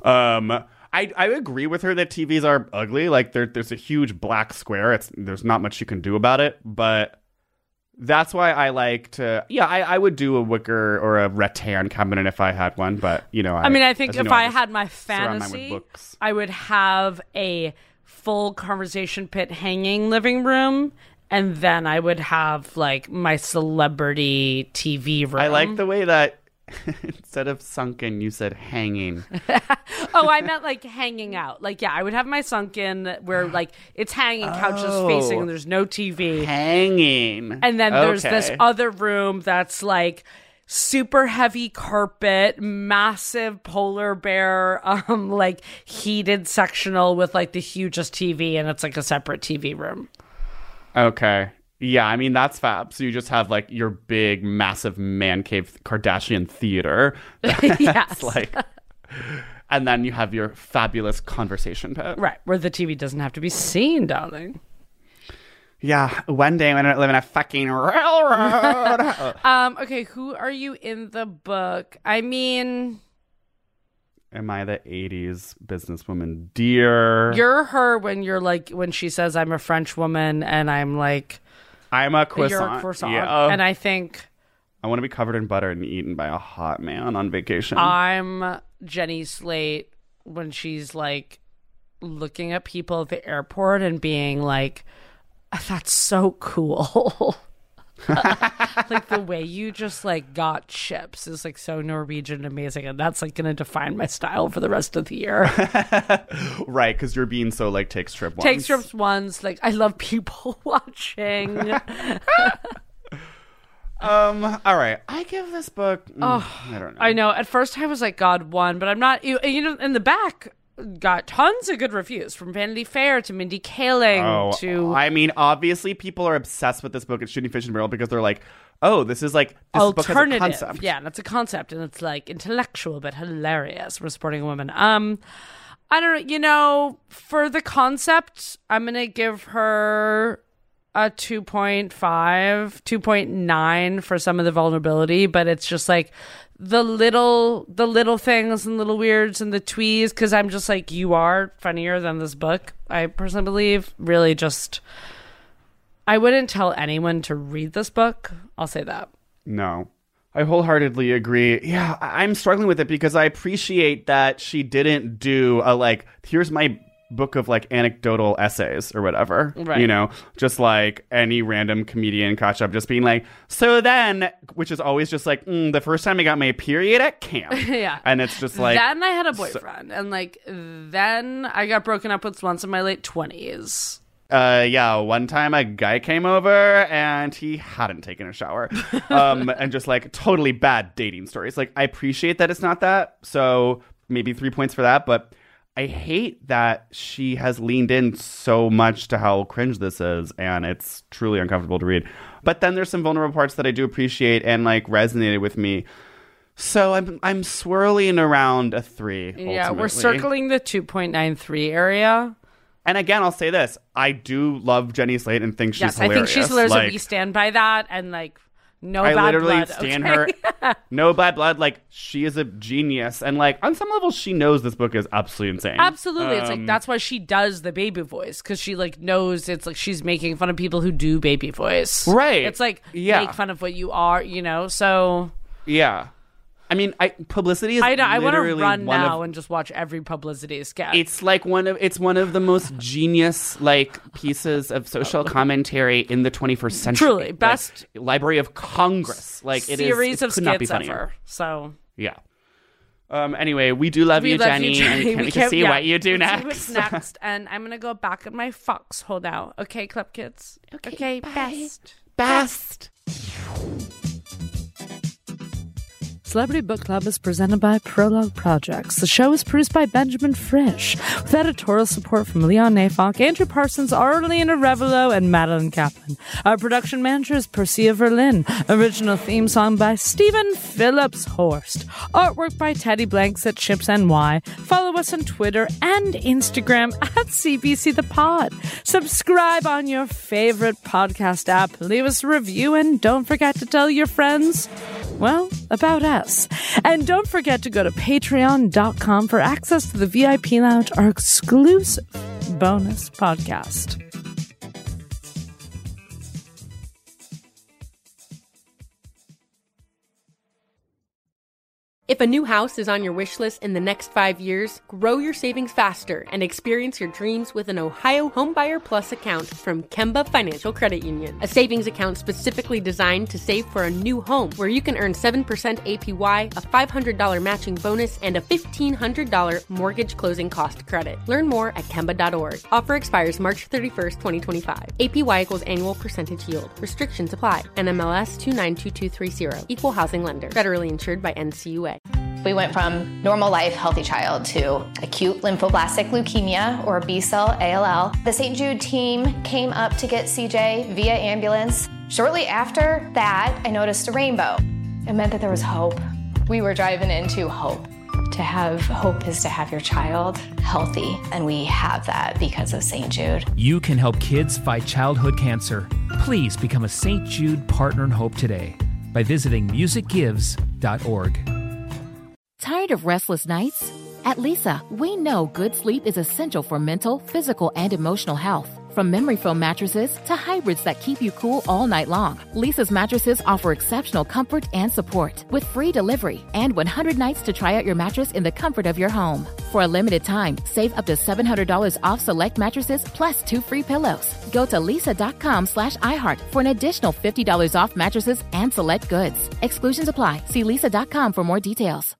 A: I agree with her that TVs are ugly. Like there's a huge black square. There's not much you can do about it, but that's why I like to. Yeah, I would do a wicker or a rattan cabinet if I had one. But I
H: think if I had my
A: surround mine with
H: fantasy,
A: books.
H: I would have a full conversation pit hanging living room, and then I would have like my celebrity TV room.
A: I like the way that instead of sunken, you said hanging.
H: Oh, I meant like hanging out. Like, yeah, I would have my sunken where like it's hanging, couches facing, and there's no TV.
A: Hanging.
H: And then there's this other room that's like super heavy carpet, massive polar bear, like heated sectional with like the hugest TV, and it's like a separate TV room.
A: Okay. Yeah, I mean, that's fab. So you just have like your big, massive man cave Kardashian theater.
H: Yes.
A: Like, and then you have your fabulous conversation pit.
H: Right, where the TV doesn't have to be seen, darling.
A: Yeah, one day when I live in a fucking railroad.
H: Okay, who are you in the book? I mean...
A: Am I the 80s businesswoman dear?
H: You're her when you're like, when she says, I'm a French woman, and I'm like...
A: I'm a croissant.
H: You're a croissant.
A: Yeah.
H: And I think...
A: I want to be covered in butter and eaten by a hot man on vacation.
H: I'm Jenny Slate when she's like looking at people at the airport and being like, that's so cool. Like the way you just like got chips is like so Norwegian and amazing, and that's like gonna define my style for the rest of the year.
A: Right, because you're being so like take strip ones.
H: Take strips ones, like I love people watching.
A: All right, I give this book I don't know.
H: I know at first I was like God won, but I'm not. You know, in the back got tons of good reviews from Vanity Fair to Mindy Kaling to...
A: I mean, obviously people are obsessed with this book at Shooting Fish in Barrel because they're like, oh, this is like... This
H: alternative.
A: book has a concept.
H: Yeah, and it's a concept, and it's like intellectual but hilarious. We're supporting a woman. I don't know, you know, for the concept, I'm going to give her a 2.5, 2.9 for some of the vulnerability, but it's just like the little things and little weirds and the tweeze, because I'm just like, you are funnier than this book, I personally believe. Really just, I wouldn't tell anyone to read this book. I'll say that.
A: No. I wholeheartedly agree. Yeah, I'm struggling with it because I appreciate that she didn't do a like, here's my book of like anecdotal essays or whatever,
H: right.
A: You know, just like any random comedian catch up just being like, so then, which is always just like, the first time I got my period at camp.
H: Yeah.
A: And it's just like,
H: then I had a boyfriend and like then I got broken up with once in my late 20s.
A: Yeah, one time a guy came over and he hadn't taken a shower. And just like totally bad dating stories. Like, I appreciate that it's not that, so maybe 3 points for that, but I hate that she has leaned in so much to how cringe this is, and it's truly uncomfortable to read. But then there's some vulnerable parts that I do appreciate and like resonated with me. So I'm swirling around a 3.
H: Yeah,
A: ultimately.
H: we're circling the 2.93 area.
A: And again, I'll say this: I do love Jenny Slate and think she's hilarious.
H: I think she's hilarious.
A: Like,
H: and we stand by that, and like no
A: I
H: bad
A: literally
H: blood.
A: stand
H: Okay?
A: her. No bad blood. Like, she is a genius, and like on some level, she knows this book is absolutely insane.
H: Absolutely, it's like that's why she does the baby voice, because she like knows it's like she's making fun of people who do baby voice.
A: Right.
H: It's like
A: Yeah.
H: make fun of what you are, you know. So
A: Yeah. I mean, Publicity is
H: I want to
A: literally
H: run
A: one
H: now
A: of,
H: and just watch every Publicity sketch.
A: It's like one of the most genius like pieces of social commentary in the 21st century.
H: Truly, best
A: like, Library of Congress. Like it
H: series
A: is. It
H: of
A: could not be
H: skits
A: funnier.
H: ever. So
A: Yeah. Anyway, we do love
H: we
A: you,
H: love
A: Jenny,
H: you,
A: and we can't wait to see what you do
H: Let's
A: next.
H: see what's next, and I'm gonna go back in my foxhole now. Okay, Club Kids. Okay, best. Celebrity Book Club is presented by Prologue Projects. The show is produced by Benjamin Frisch, with editorial support from Leon Nafok, Andrew Parsons, Arlene Arevalo, and Madeline Kaplan. Our production manager is Percia Verlin. Original theme song by Stephen Phillips Horst. Artwork by Teddy Blanks at Chips NY. Follow us on Twitter and Instagram at CBC The Pod. Subscribe on your favorite podcast app. Leave us a review, and don't forget to tell your friends, well, about us. And don't forget to go to patreon.com for access to the VIP Lounge, our exclusive bonus podcast.
E: If a new house is on your wish list in the next 5 years, grow your savings faster and experience your dreams with an Ohio Homebuyer Plus account from Kemba Financial Credit Union. A savings account specifically designed to save for a new home, where you can earn 7% APY, a $500 matching bonus, and a $1,500 mortgage closing cost credit. Learn more at Kemba.org. Offer expires March 31st, 2025. APY equals annual percentage yield. Restrictions apply. NMLS 292230. Equal housing lender. Federally insured by NCUA.
J: We went from normal life, healthy child to acute lymphoblastic leukemia, or B-cell ALL. The St. Jude team came up to get CJ via ambulance. Shortly after that, I noticed a rainbow. It meant that there was hope. We were driving into hope. To have hope is to have your child healthy, and we have that because of St. Jude.
K: You can help kids fight childhood cancer. Please become a St. Jude Partner in Hope today by visiting musicgives.org.
L: Tired of restless nights? At Leesa, we know good sleep is essential for mental, physical, and emotional health. From memory foam mattresses to hybrids that keep you cool all night long, Leesa's mattresses offer exceptional comfort and support with free delivery and 100 nights to try out your mattress in the comfort of your home. For a limited time, save up to $700 off select mattresses plus 2 free pillows. Go to leesa.com/iHeart for an additional $50 off mattresses and select goods. Exclusions apply. See leesa.com for more details.